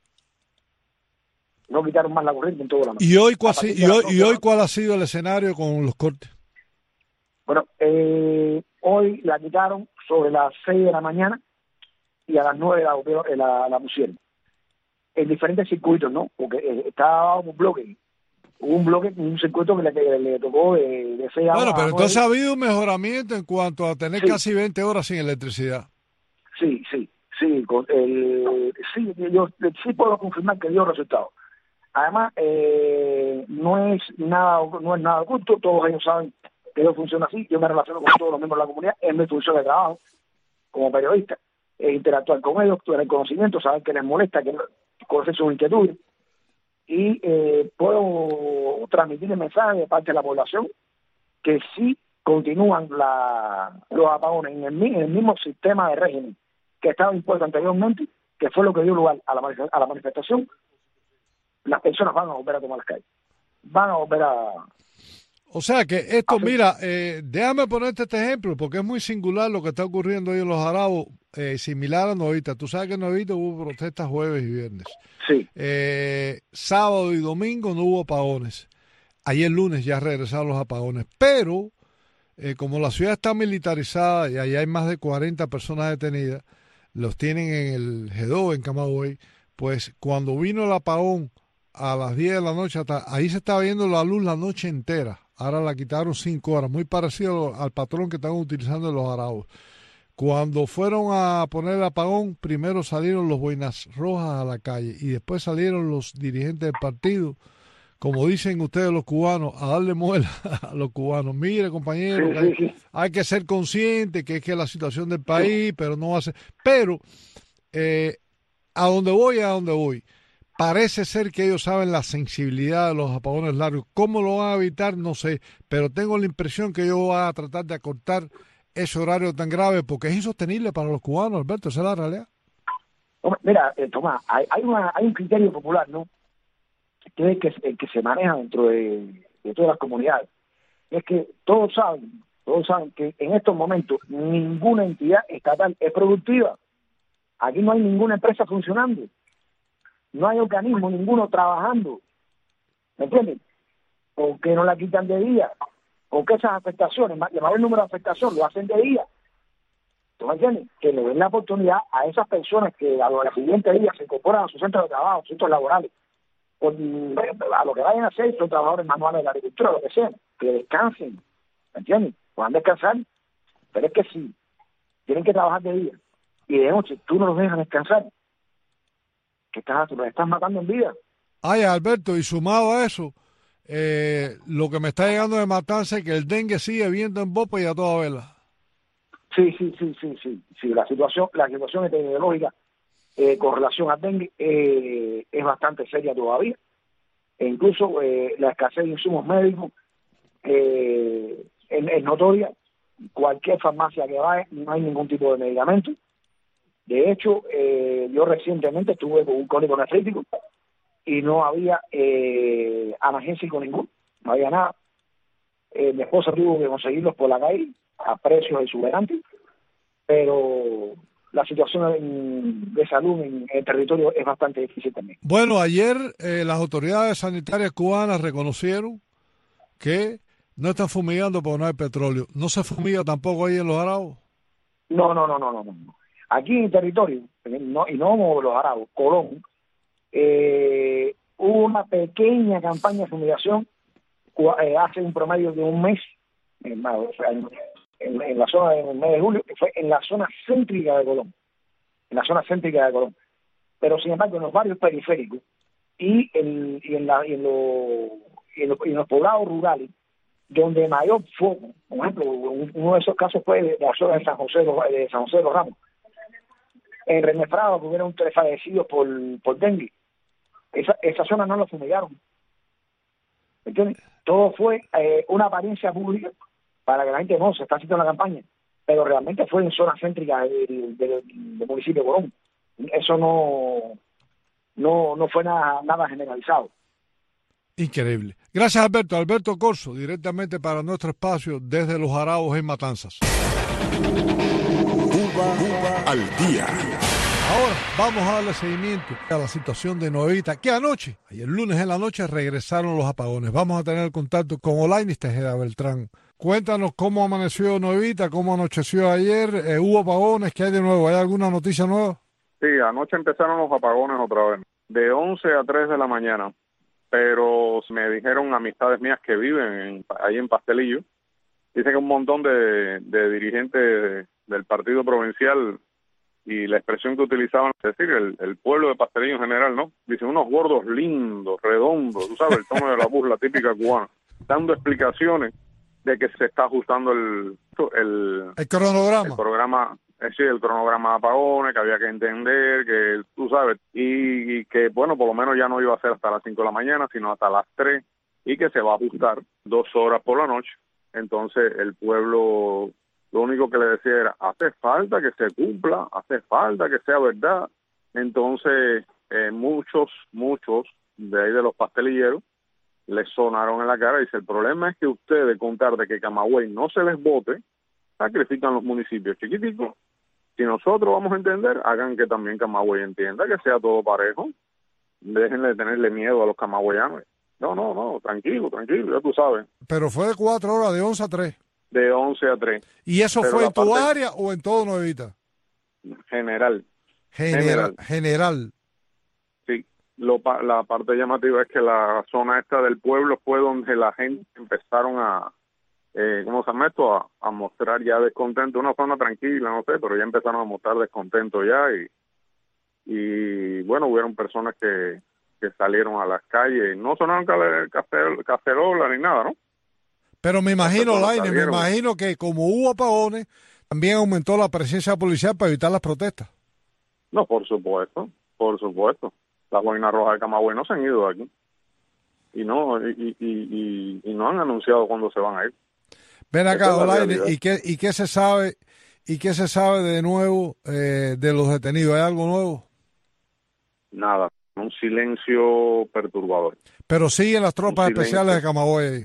Speaker 8: No quitaron más la corriente en toda la noche.
Speaker 1: ¿Y hoy, cuál, y, hoy, ¿Y hoy cuál ha sido el escenario con los cortes?
Speaker 8: Bueno, eh, hoy la quitaron sobre las seis de la mañana y a las nueve la, la, la pusieron. En diferentes circuitos, ¿no? Porque eh, estaba un bloque. Hubo un bloque, un circuito que le, que le tocó de, de seis a
Speaker 1: Bueno, pero
Speaker 8: a
Speaker 1: entonces ha habido un mejoramiento en cuanto a tener
Speaker 8: sí.
Speaker 1: casi veinte horas sin electricidad.
Speaker 8: Sí, sí, sí. Con el, sí, yo sí puedo confirmar que dio resultados. Además, eh, no es nada no es nada oculto, todos ellos saben que eso funciona así. Yo me relaciono con todos los miembros de la comunidad, es mi función de trabajo como periodista, es interactuar con ellos, tener conocimiento, saber qué les molesta, qué, conocer sus inquietudes, y eh, puedo transmitir el mensaje de parte de la población que sí continúan la, los apagones en el, en el mismo sistema de régimen que estaba impuesto anteriormente, que fue lo que dio lugar a la, a la manifestación. Las personas van a volver a tomar las calles, van a volver a...
Speaker 1: O sea que esto, mira, eh, déjame ponerte este ejemplo, porque es muy singular lo que está ocurriendo ahí en los Jarabos, eh, similar a Novita. Tú sabes que en Novita hubo protestas jueves y viernes.
Speaker 8: Sí.
Speaker 1: Eh, sábado y domingo no hubo apagones. Ayer lunes ya regresaron los apagones, pero eh, como la ciudad está militarizada y ahí hay más de cuarenta personas detenidas, los tienen en el G dos, en Camagüey, pues cuando vino el apagón a las diez de la noche, hasta ahí se estaba viendo la luz la noche entera. Ahora la quitaron cinco horas, muy parecido al patrón que están utilizando en los Jarabos. Cuando fueron a poner el apagón, primero salieron los boinas rojas a la calle y después salieron los dirigentes del partido, como dicen ustedes los cubanos, a darle muela a los cubanos. Mire, compañero,
Speaker 8: sí,
Speaker 1: que hay,
Speaker 8: sí, sí.
Speaker 1: hay que ser consciente que es que la situación del país, sí. pero no hace... Pero, eh, a donde voy, a donde voy. Parece ser que ellos saben la sensibilidad de los apagones largos. ¿Cómo lo van a evitar? No sé. Pero tengo la impresión que ellos van a tratar de acortar ese horario tan grave porque es insostenible para los cubanos, Alberto. Esa es la realidad.
Speaker 8: Mira, eh, Tomás, hay, hay, una, hay un criterio popular, ¿no? Que es que, el que se maneja dentro de, de todas las comunidades. Es que todos saben, todos saben que en estos momentos ninguna entidad estatal es productiva. Aquí no hay ninguna empresa funcionando. No hay organismo ninguno trabajando, ¿me entienden? O que no la quitan de día, o que esas afectaciones, el mayor número de afectaciones lo hacen de día. ¿Tú me entiendes? Que le den la oportunidad a esas personas que a los siguientes días se incorporan a sus centros de trabajo, centros laborales, o a lo que vayan a hacer, son trabajadores manuales de la agricultura, lo que sea, que descansen, ¿me entiendes? Puedan descansar, pero es que sí, tienen que trabajar de día, y de noche tú no los dejas descansar, que estás, los estás matando en vida.
Speaker 1: Ay, Alberto, y sumado a eso, eh, lo que me está llegando de matanza es que el dengue sigue viendo en bopa y a toda vela.
Speaker 8: Sí, sí, sí, sí, sí, sí. La situación, la situación epidemiológica eh, con relación al dengue eh, es bastante seria todavía. E incluso eh, la escasez de insumos médicos eh, es, es notoria. Cualquier farmacia que vaya no hay ningún tipo de medicamento. De hecho, eh, yo recientemente estuve con un cólico nefrítico y no había eh, analgésico ninguno, no había nada. Eh, mi esposa tuvo que conseguirlos por la calle a precios exuberantes, pero la situación de salud en el territorio es bastante difícil también.
Speaker 1: Bueno, ayer eh, las autoridades sanitarias cubanas reconocieron que no están fumigando porque no hay petróleo. ¿No se fumiga tampoco ahí en los Jarabos?
Speaker 8: No, no, no, no, no, no. Aquí en el territorio, no, y no como los Jarabos, Colón, eh, hubo una pequeña campaña de fumigación eh, hace un promedio de un mes, en, en, en la zona en el mes de julio, que fue en la zona céntrica de Colón, en la zona céntrica de Colón. Pero sin embargo en los barrios periféricos y en, y en, la, y en, lo, y en, lo, y en los poblados rurales, donde mayor foco, por ejemplo, uno de esos casos fue de la zona de San José de San José de los Ramos. En Renefrado hubieron tres fallecidos por, por dengue. Esa, esa zona no lo fumigaron. ¿Entiendes? Todo fue eh, una apariencia pública para que la gente no se está haciendo la campaña, pero realmente fue en zona céntrica del, del, del municipio de Colón. Eso no no no fue nada, nada generalizado.
Speaker 1: Increíble. Gracias, Alberto. Alberto Corso, directamente para nuestro espacio desde Los Jarabos en Matanzas.
Speaker 2: Cuba, Cuba al día.
Speaker 1: Ahora vamos a darle seguimiento a la situación de Novita, que anoche, ayer lunes en la noche, regresaron los apagones. Vamos a tener contacto con Olainis Tejeda Beltrán. Cuéntanos cómo amaneció Novita, cómo anocheció ayer, eh, hubo apagones, ¿qué hay de nuevo? ¿Hay alguna noticia nueva?
Speaker 9: Sí, anoche empezaron los apagones otra vez, de once a tres de la mañana, pero me dijeron amistades mías que viven en, ahí en Pastelillo, dicen que un montón de, de dirigentes del partido provincial y la expresión que utilizaban, es decir, el, el pueblo de Pastelillo en general, ¿no? Dicen unos gordos lindos, redondos, tú sabes, el tono de la burla típica cubana, dando explicaciones de que se está ajustando el el,
Speaker 1: el cronograma.
Speaker 9: El programa, es decir, el cronograma de apagones, que había que entender, que tú sabes, y, y que, bueno, por lo menos ya no iba a ser hasta las cinco de la mañana, sino hasta las tres, y que se va a ajustar dos horas por la noche. Entonces, el pueblo, lo único que le decía era, hace falta que se cumpla, hace falta que sea verdad. Entonces, eh, muchos, muchos de ahí de los pastelilleros les sonaron en la cara y dice, el problema es que ustedes, con tal de que Camagüey no se les vote, sacrifican los municipios chiquiticos. Si nosotros vamos a entender, hagan que también Camagüey entienda, que sea todo parejo. Déjenle de tenerle miedo a los camagüeyanos. No, no, no, tranquilo, tranquilo, ya tú sabes.
Speaker 1: Pero fue de cuatro horas, de once a tres.
Speaker 9: De once a tres.
Speaker 1: ¿Y eso
Speaker 9: Pero
Speaker 1: fue en tu
Speaker 9: parte...
Speaker 1: área o en todo Nuevita?
Speaker 9: General.
Speaker 1: General. General. General.
Speaker 9: Sí. Lo, la parte llamativa es que la zona esta del pueblo fue donde la gente empezaron a, eh, ¿cómo se llama esto? A, a mostrar ya descontento. Una zona tranquila, no sé, pero ya empezaron a mostrar descontento ya y, y bueno, hubieron personas que, que salieron a las calles. No sonaron cacerolas ni nada, ¿no?
Speaker 1: Pero me imagino, Laine, me imagino que como hubo apagones, también aumentó la presencia policial para evitar las protestas.
Speaker 9: No, por supuesto, por supuesto. Las boinas rojas de Camagüey no se han ido de aquí. Y no y, y, y, y no han anunciado cuándo se van a ir.
Speaker 1: Ven acá, Olaine, ¿y qué, ¿y qué se sabe y qué se sabe de nuevo eh, de los detenidos? ¿Hay algo nuevo?
Speaker 9: Nada, un silencio perturbador.
Speaker 1: Pero siguen las tropas especiales de Camagüey.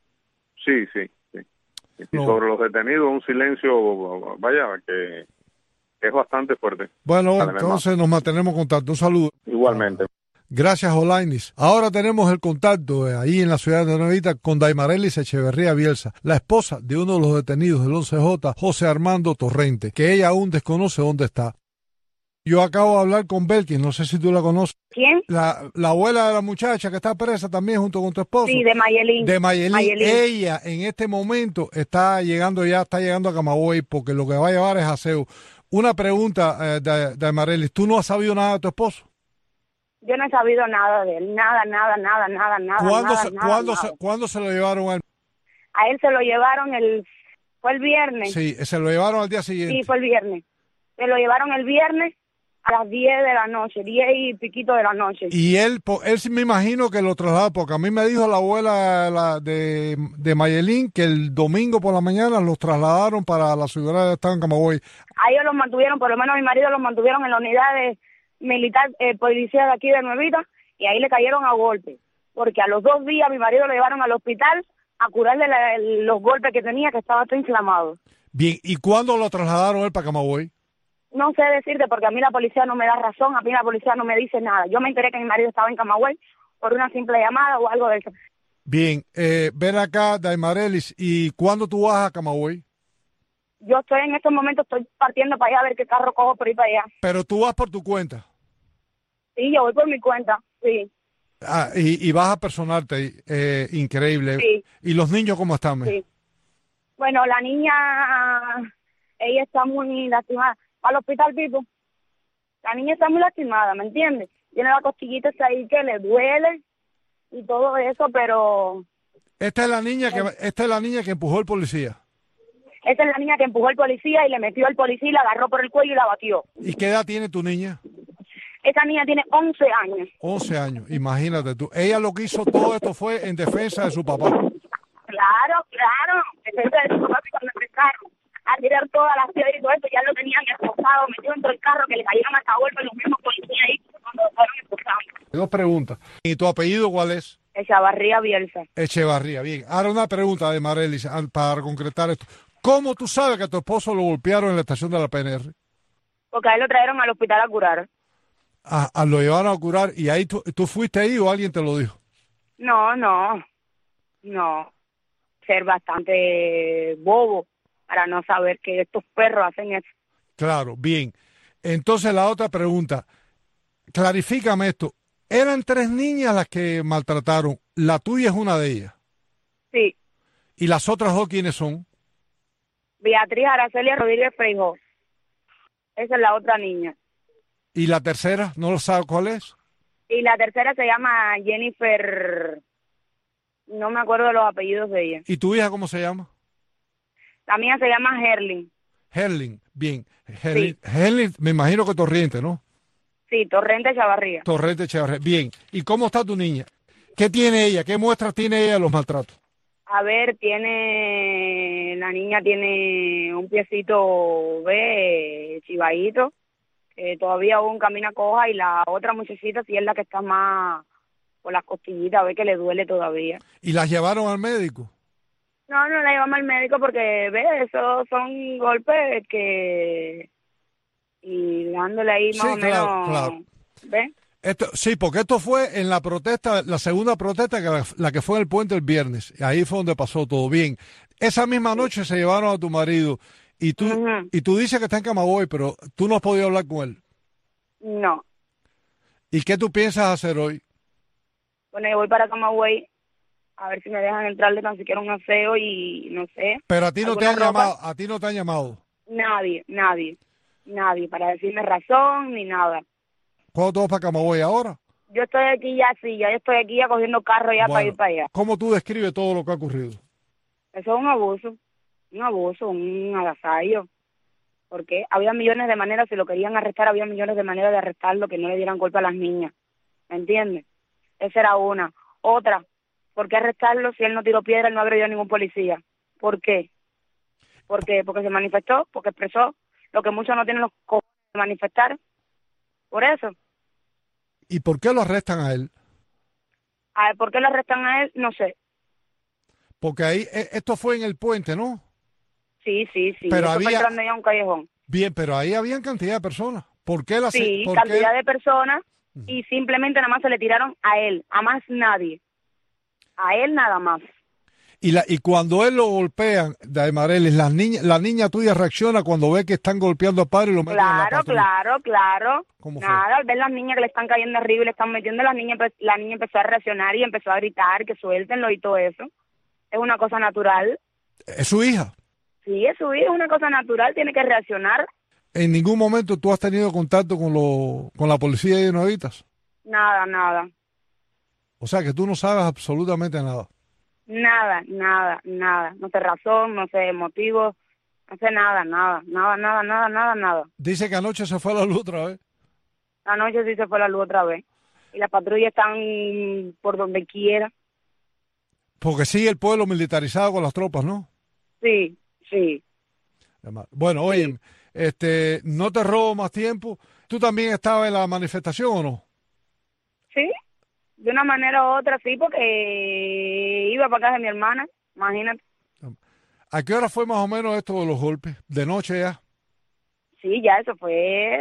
Speaker 9: Sí, sí, sí. Y
Speaker 1: no.
Speaker 9: Sobre los detenidos, un silencio, vaya, que es bastante fuerte.
Speaker 1: Bueno, entonces nos mantenemos en contacto. Un saludo.
Speaker 9: Igualmente.
Speaker 1: Gracias, Olainis. Ahora tenemos el contacto eh, ahí en la ciudad de Nuevita con Daimarelis Echeverría Bielsa, la esposa de uno de los detenidos del once J, José Armando Torrente, que ella aún desconoce dónde está. Yo acabo de hablar con Belkin, no sé si tú la conoces.
Speaker 10: ¿Quién?
Speaker 1: La, la abuela de la muchacha que está presa también junto con tu esposo.
Speaker 10: Sí, de Mayelín.
Speaker 1: De Mayelín.
Speaker 10: Mayelín.
Speaker 1: Ella en este momento está llegando ya, está llegando a Camagüey porque lo que va a llevar es aseo. Una pregunta, eh, de, de Marelis, ¿tú no has sabido nada de tu esposo?
Speaker 10: Yo no he sabido nada de él, nada, nada, nada, nada, nada.
Speaker 1: ¿Cuándo,
Speaker 10: nada,
Speaker 1: se,
Speaker 10: nada,
Speaker 1: ¿cuándo,
Speaker 10: nada.
Speaker 1: Se, ¿Cuándo se lo llevaron a él?
Speaker 10: A él se lo llevaron el, fue el viernes.
Speaker 1: Sí, se lo llevaron al día siguiente.
Speaker 10: Sí, fue el viernes. Se lo llevaron el viernes a las diez de la noche, diez y piquito de la noche.
Speaker 1: Y él, él sí me imagino que lo trasladó, porque a mí me dijo la abuela la de, de Mayelín que el domingo por la mañana los trasladaron para la ciudad de Estado en Camagüey.
Speaker 10: A ellos los mantuvieron, por lo menos a mi marido los mantuvieron en la unidad de militar, eh, policía de aquí de Nuevita, y ahí le cayeron a golpes, porque a los dos días mi marido lo llevaron al hospital a curarle la, el, los golpes que tenía, que estaba todo inflamado.
Speaker 1: Bien, ¿y cuándo lo trasladaron él para Camagüey?
Speaker 10: No sé decirte, porque a mí la policía no me da razón, a mí la policía no me dice nada. Yo me enteré que mi marido estaba en Camagüey por una simple llamada o algo de eso.
Speaker 1: Bien, eh, ven acá, Daimarelis, ¿y cuándo tú vas a Camagüey?
Speaker 10: Yo estoy en estos momentos, estoy partiendo para allá a ver qué carro cojo por ir para allá.
Speaker 1: Pero tú vas por tu cuenta.
Speaker 10: Sí, yo voy por mi cuenta, sí.
Speaker 1: Ah, y, y vas a personarte, eh, increíble.
Speaker 10: Sí.
Speaker 1: ¿Y los niños cómo están?
Speaker 10: Sí. Bueno, la niña, ella está muy lastimada. Al hospital, Pipo. La niña está muy lastimada, ¿me entiendes? Tiene la costillita ahí que le duele y todo eso, pero...
Speaker 1: Esta es la niña que esta es la niña que empujó el policía.
Speaker 10: Esta es la niña que empujó al policía y le metió al policía y la agarró por el cuello y la batió.
Speaker 1: ¿Y qué edad tiene tu niña?
Speaker 10: Esa niña tiene once años.
Speaker 1: once años, imagínate tú. Ella lo que hizo todo esto fue en defensa de su papá.
Speaker 10: Claro, claro, defensa de su papá. Y cuando empezaron a tirar todas las piedras y todo eso, ya lo tenían esposado, metido dentro del carro, que le cayeron hasta golpe los mismos policías ahí cuando lo fueron esposando.
Speaker 1: Dos preguntas. ¿Y tu apellido cuál es?
Speaker 10: Echevarría Bielsa.
Speaker 1: Echevarría, bien. Ahora una pregunta de Marelis para concretar esto. ¿Cómo tú sabes que a tu esposo lo golpearon en la estación de la P N R?
Speaker 10: Porque a él lo trajeron al hospital a curar.
Speaker 1: Ah, ah, lo llevaron a curar y ahí tú, tú fuiste ahí o alguien te lo dijo.
Speaker 10: No, no, no. Ser bastante bobo para no saber que estos perros hacen eso.
Speaker 1: Claro, bien. Entonces la otra pregunta, clarifícame esto. Eran tres niñas las que maltrataron. La tuya es una de ellas.
Speaker 10: Sí.
Speaker 1: ¿Y las otras dos quiénes son?
Speaker 10: Beatriz Aracelia Rodríguez Freijó. Esa es la otra niña.
Speaker 1: ¿Y la tercera? ¿No lo sabe cuál es?
Speaker 10: Y la tercera se llama Jennifer... No me acuerdo de los apellidos de ella.
Speaker 1: ¿Y tu hija cómo se llama?
Speaker 10: La mía se llama Herlin.
Speaker 1: Herlin, bien. Herlin,
Speaker 10: Sí.
Speaker 1: Herlin, me imagino que Torriente, ¿no?
Speaker 10: Sí, Torrente Chavarría.
Speaker 1: Torrente Echevarría. Bien. ¿Y cómo está tu niña? ¿Qué tiene ella? ¿Qué muestras tiene ella de los maltratos?
Speaker 10: A ver, tiene, la niña tiene un piecito, ve, chivadito, eh, todavía aún camina coja, y la otra muchachita sí es la que está más por las costillitas, ve que le duele todavía.
Speaker 1: ¿Y las llevaron al médico?
Speaker 10: No, no la llevamos al médico porque, ve, esos son golpes que, y dándole ahí más
Speaker 1: Sí,
Speaker 10: o
Speaker 1: claro,
Speaker 10: menos,
Speaker 1: claro.
Speaker 10: ¿ve?
Speaker 1: Esto, sí, porque esto fue en la protesta, la segunda protesta, que la, la que fue en el puente el viernes. Ahí fue donde pasó todo bien. Esa misma noche se llevaron a tu marido y tú,
Speaker 10: Ujú.
Speaker 1: y tú dices que está en Camagüey, pero tú no has podido hablar con él.
Speaker 10: No.
Speaker 1: ¿Y qué tú piensas hacer hoy?
Speaker 10: Bueno, yo voy para Camagüey a ver si me dejan entrarle tan siquiera un aseo y no sé.
Speaker 1: Pero a ti no te
Speaker 10: ¿alguna
Speaker 1: han
Speaker 10: ropa?
Speaker 1: llamado, a ti no te han llamado.
Speaker 10: Nadie, nadie, nadie para decirme razón ni nada.
Speaker 1: ¿Cuándo tú vas para Camagüey ahora?
Speaker 10: Yo estoy aquí ya, sí, ya yo estoy aquí ya cogiendo carro ya para
Speaker 1: Bueno,
Speaker 10: ir para allá.
Speaker 1: ¿cómo tú describes todo lo que ha ocurrido?
Speaker 10: Eso es un abuso, un abuso, un agasallo. Porque había millones de maneras, si lo querían arrestar, había millones de maneras de arrestarlo, que no le dieran golpe a las niñas. ¿Me entiendes? Esa era una. Otra, ¿por qué arrestarlo si él no tiró piedra, él no agredió a ningún policía? ¿Por qué? ¿Por qué? Porque se manifestó, porque expresó lo que muchos no tienen los cojones de manifestar. Por eso.
Speaker 1: ¿Y por qué lo arrestan a él?
Speaker 10: A ver, ¿por qué lo arrestan a él? No sé.
Speaker 1: Porque ahí, e- esto fue en el puente, ¿no?
Speaker 10: Sí, sí, sí.
Speaker 1: Pero
Speaker 10: Eso fue
Speaker 1: había-
Speaker 10: entrando ya a un callejón.
Speaker 1: Bien, pero ahí habían cantidad de personas. ¿Por qué la
Speaker 10: Sí,
Speaker 1: por
Speaker 10: cantidad
Speaker 1: qué-
Speaker 10: de personas, y simplemente nada más se le tiraron a él, a más nadie. A él nada más.
Speaker 1: Y, la, y cuando él lo golpean, Daimarelis, la niña, la niña tuya reacciona cuando ve que están golpeando al padre y lo meten en la
Speaker 10: Claro,
Speaker 1: patrulla.
Speaker 10: claro, claro.
Speaker 1: ¿Cómo fue?
Speaker 10: Nada, al ver las niñas que le están cayendo arriba y le están metiendo, las niñas, empe- la niña empezó a reaccionar y empezó a gritar que suéltenlo y todo eso. Es una cosa natural.
Speaker 1: Es su hija.
Speaker 10: Sí, es su hija, es una cosa natural, tiene que reaccionar.
Speaker 1: ¿En ningún momento tú has tenido contacto con, lo, con la policía de Nuevitas?
Speaker 10: Nada, nada.
Speaker 1: O sea que tú no sabes absolutamente nada.
Speaker 10: Nada, nada, nada. No sé razón, no sé motivo, no sé nada, nada, nada, nada, nada, nada, nada.
Speaker 1: Dice que anoche se fue la luz otra vez.
Speaker 10: Anoche sí se fue la luz otra vez. Y las patrullas están por donde quiera.
Speaker 1: Porque sigue el pueblo militarizado con las tropas, ¿no?
Speaker 10: Sí, sí.
Speaker 1: Bueno, oye, este, no te robo más tiempo. ¿Tú también estabas en la manifestación o no?
Speaker 10: Sí, de una manera u otra sí, porque iba para casa de mi hermana, imagínate.
Speaker 1: ¿A qué hora fue más o menos esto de los golpes? ¿De noche ya?
Speaker 10: Sí, ya eso fue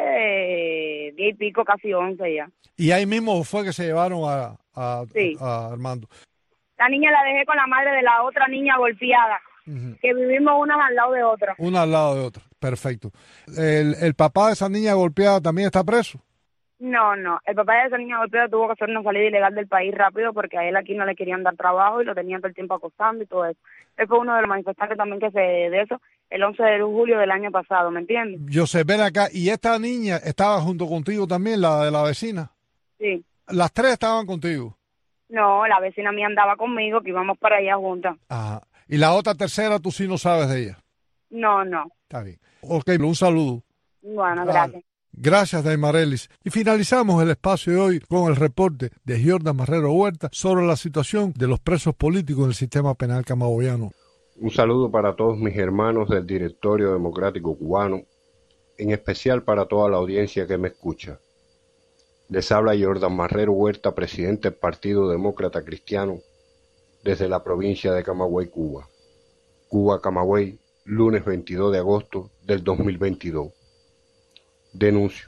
Speaker 10: eh, diez y pico, casi once ya.
Speaker 1: Y ahí mismo fue que se llevaron a, a,
Speaker 10: Sí.
Speaker 1: a Armando.
Speaker 10: La niña la dejé con la madre de la otra niña golpeada,
Speaker 1: Ujú.
Speaker 10: que vivimos unas al lado de otra.
Speaker 1: Una al lado de otra. Perfecto. ¿El, el papá de esa niña golpeada también está preso?
Speaker 10: No, no, el papá de esa niña golpeada tuvo que hacer una salida ilegal del país rápido porque a él aquí no le querían dar trabajo y lo tenían todo el tiempo acosando y todo eso. Él fue uno de los manifestantes también que se de eso el once de julio del año pasado, ¿me entiendes?
Speaker 1: Yo sé, ven acá. ¿Y esta niña estaba junto contigo también, la de la vecina?
Speaker 10: Sí.
Speaker 1: Las tres estaban contigo.
Speaker 10: No, la vecina mía andaba conmigo, que íbamos para allá juntas.
Speaker 1: Ajá. Y la otra tercera, tú sí no sabes de ella.
Speaker 10: No, no.
Speaker 1: Está bien. Ok, un saludo.
Speaker 10: Bueno,
Speaker 1: Vale.
Speaker 10: gracias.
Speaker 1: Gracias, Daimarelis. Y finalizamos el espacio de hoy con el reporte de Jordan Marrero Huerta sobre la situación de los presos políticos en el sistema penal camagüeyano.
Speaker 11: Un saludo para todos mis hermanos del Directorio Democrático Cubano, en especial para toda la audiencia que me escucha. Les habla Jordan Marrero Huerta, presidente del Partido Demócrata Cristiano, desde la provincia de Camagüey, Cuba. Cuba, Camagüey, lunes veintidós de agosto del dos mil veintidós. Denuncio.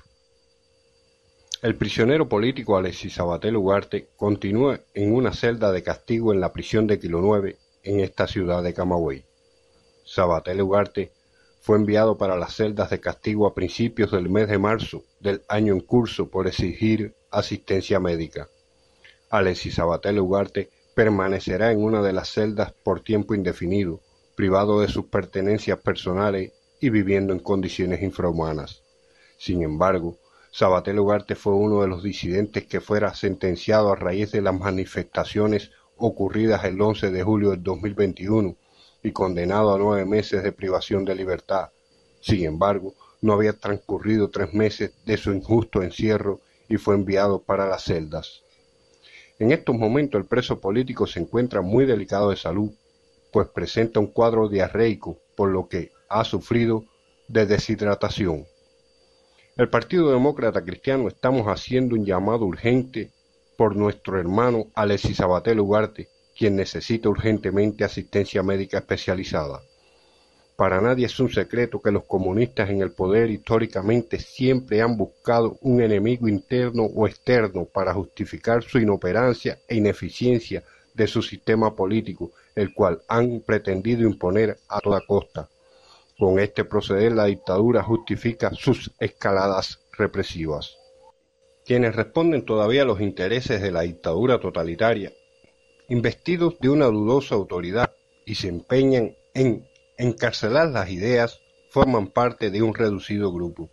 Speaker 11: El prisionero político Alexis Sabatel Ugarte continúa en una celda de castigo en la prisión de Kilo nueve en esta ciudad de Camagüey. Sabatel Ugarte fue enviado para las celdas de castigo a principios del mes de marzo del año en curso por exigir asistencia médica. Alexis Sabatel Ugarte permanecerá en una de las celdas por tiempo indefinido, privado de sus pertenencias personales y viviendo en condiciones infrahumanas. Sin embargo, Sabatel Ugarte fue uno de los disidentes que fuera sentenciado a raíz de las manifestaciones ocurridas el once de julio del dos mil veintiuno y condenado a nueve meses de privación de libertad. Sin embargo, no había transcurrido tres meses de su injusto encierro y fue enviado para las celdas. En estos momentos el preso político se encuentra muy delicado de salud, pues presenta un cuadro diarreico, por lo que ha sufrido de deshidratación. El Partido Demócrata Cristiano estamos haciendo un llamado urgente por nuestro hermano Alexis Sabater Ugarte, quien necesita urgentemente asistencia médica especializada. Para nadie es un secreto que los comunistas en el poder históricamente siempre han buscado un enemigo interno o externo para justificar su inoperancia e ineficiencia de su sistema político, el cual han pretendido imponer a toda costa. Con este proceder la dictadura justifica sus escaladas represivas. Quienes responden todavía a los intereses de la dictadura totalitaria, investidos de una dudosa autoridad y se empeñan en encarcelar las ideas, forman parte de un reducido grupo.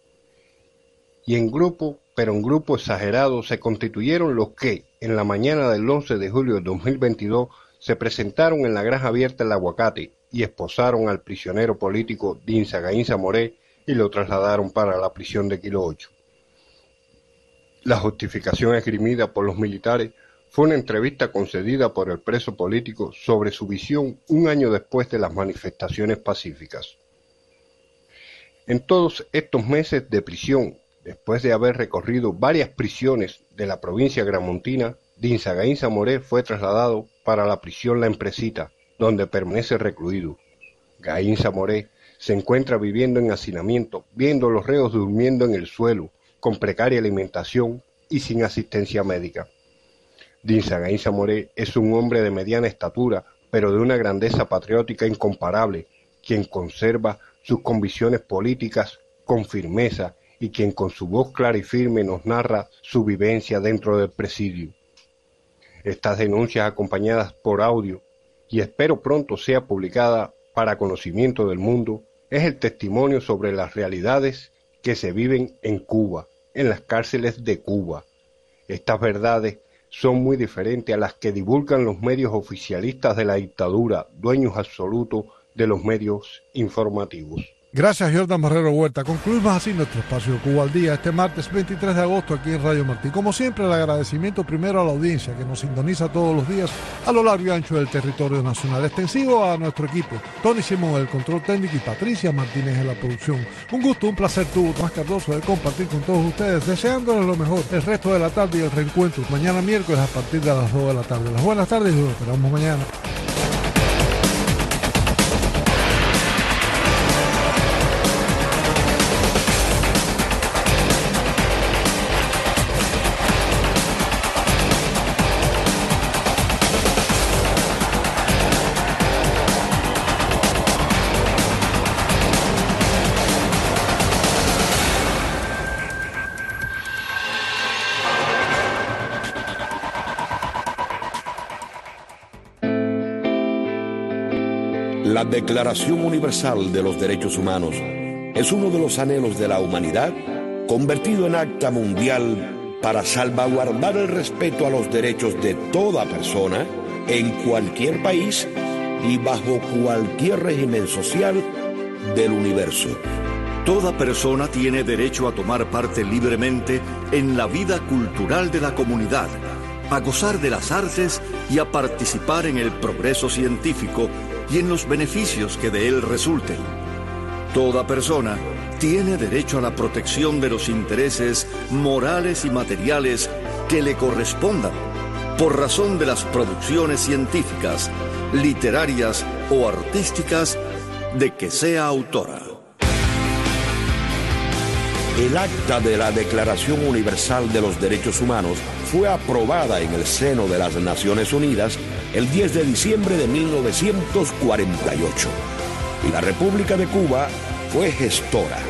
Speaker 11: Y en grupo, pero en grupo exagerado, se constituyeron los que, en la mañana del once de julio de dos mil veintidós, se presentaron en la granja abierta El Aguacate y esposaron al prisionero político Dinsa Gainza Moré y lo trasladaron para la prisión de Kilo ocho. La justificación esgrimida por los militares fue una entrevista concedida por el preso político sobre su visión un año después de las manifestaciones pacíficas. En todos estos meses de prisión, después de haber recorrido varias prisiones de la provincia gramontina, Dinsa Gainza Moré fue trasladado para la prisión La Empresita, donde permanece recluido. Gainza Moré se encuentra viviendo en hacinamiento, viendo a los reos durmiendo en el suelo, con precaria alimentación y sin asistencia médica. Dinsa Gainza Moré es un hombre de mediana estatura, pero de una grandeza patriótica incomparable, quien conserva sus convicciones políticas con firmeza y quien con su voz clara y firme nos narra su vivencia dentro del presidio. Estas denuncias acompañadas por audio, y espero pronto sea publicada para conocimiento del mundo, es el testimonio sobre las realidades que se viven en Cuba, en las cárceles de Cuba. Estas verdades son muy diferentes a las que divulgan los medios oficialistas de la dictadura, dueños absolutos de los medios informativos.
Speaker 1: Gracias, Jordan Marrero Huerta. Concluimos así nuestro espacio de Cuba al Día, este martes veintitrés de agosto aquí en Radio Martí. Como siempre, el agradecimiento primero a la audiencia que nos sintoniza todos los días a lo largo y ancho del territorio nacional. Extensivo a nuestro equipo, Tony Simón, el control técnico, y Patricia Martínez en la producción. Un gusto, un placer tuvo Tomás Cardoso de compartir con todos ustedes, deseándoles lo mejor el resto de la tarde y el reencuentro mañana miércoles a partir de las dos de la tarde. Las buenas tardes y nos esperamos mañana.
Speaker 12: La Declaración Universal de los Derechos Humanos es uno de los anhelos de la humanidad convertido en acta mundial para salvaguardar el respeto a los derechos de toda persona en cualquier país y bajo cualquier régimen social del universo.
Speaker 6: Toda persona tiene derecho a tomar parte libremente en la vida cultural de la comunidad, a gozar de las artes y a participar en el progreso científico y en los beneficios que de él resulten. Toda persona tiene derecho a la protección de los intereses morales y materiales que le correspondan por razón de las producciones científicas, literarias o artísticas de que sea autora.
Speaker 12: El acta de la Declaración Universal de los Derechos Humanos fue aprobada en el seno de las Naciones Unidas el diez de diciembre de mil novecientos cuarenta y ocho y la República de Cuba fue gestora.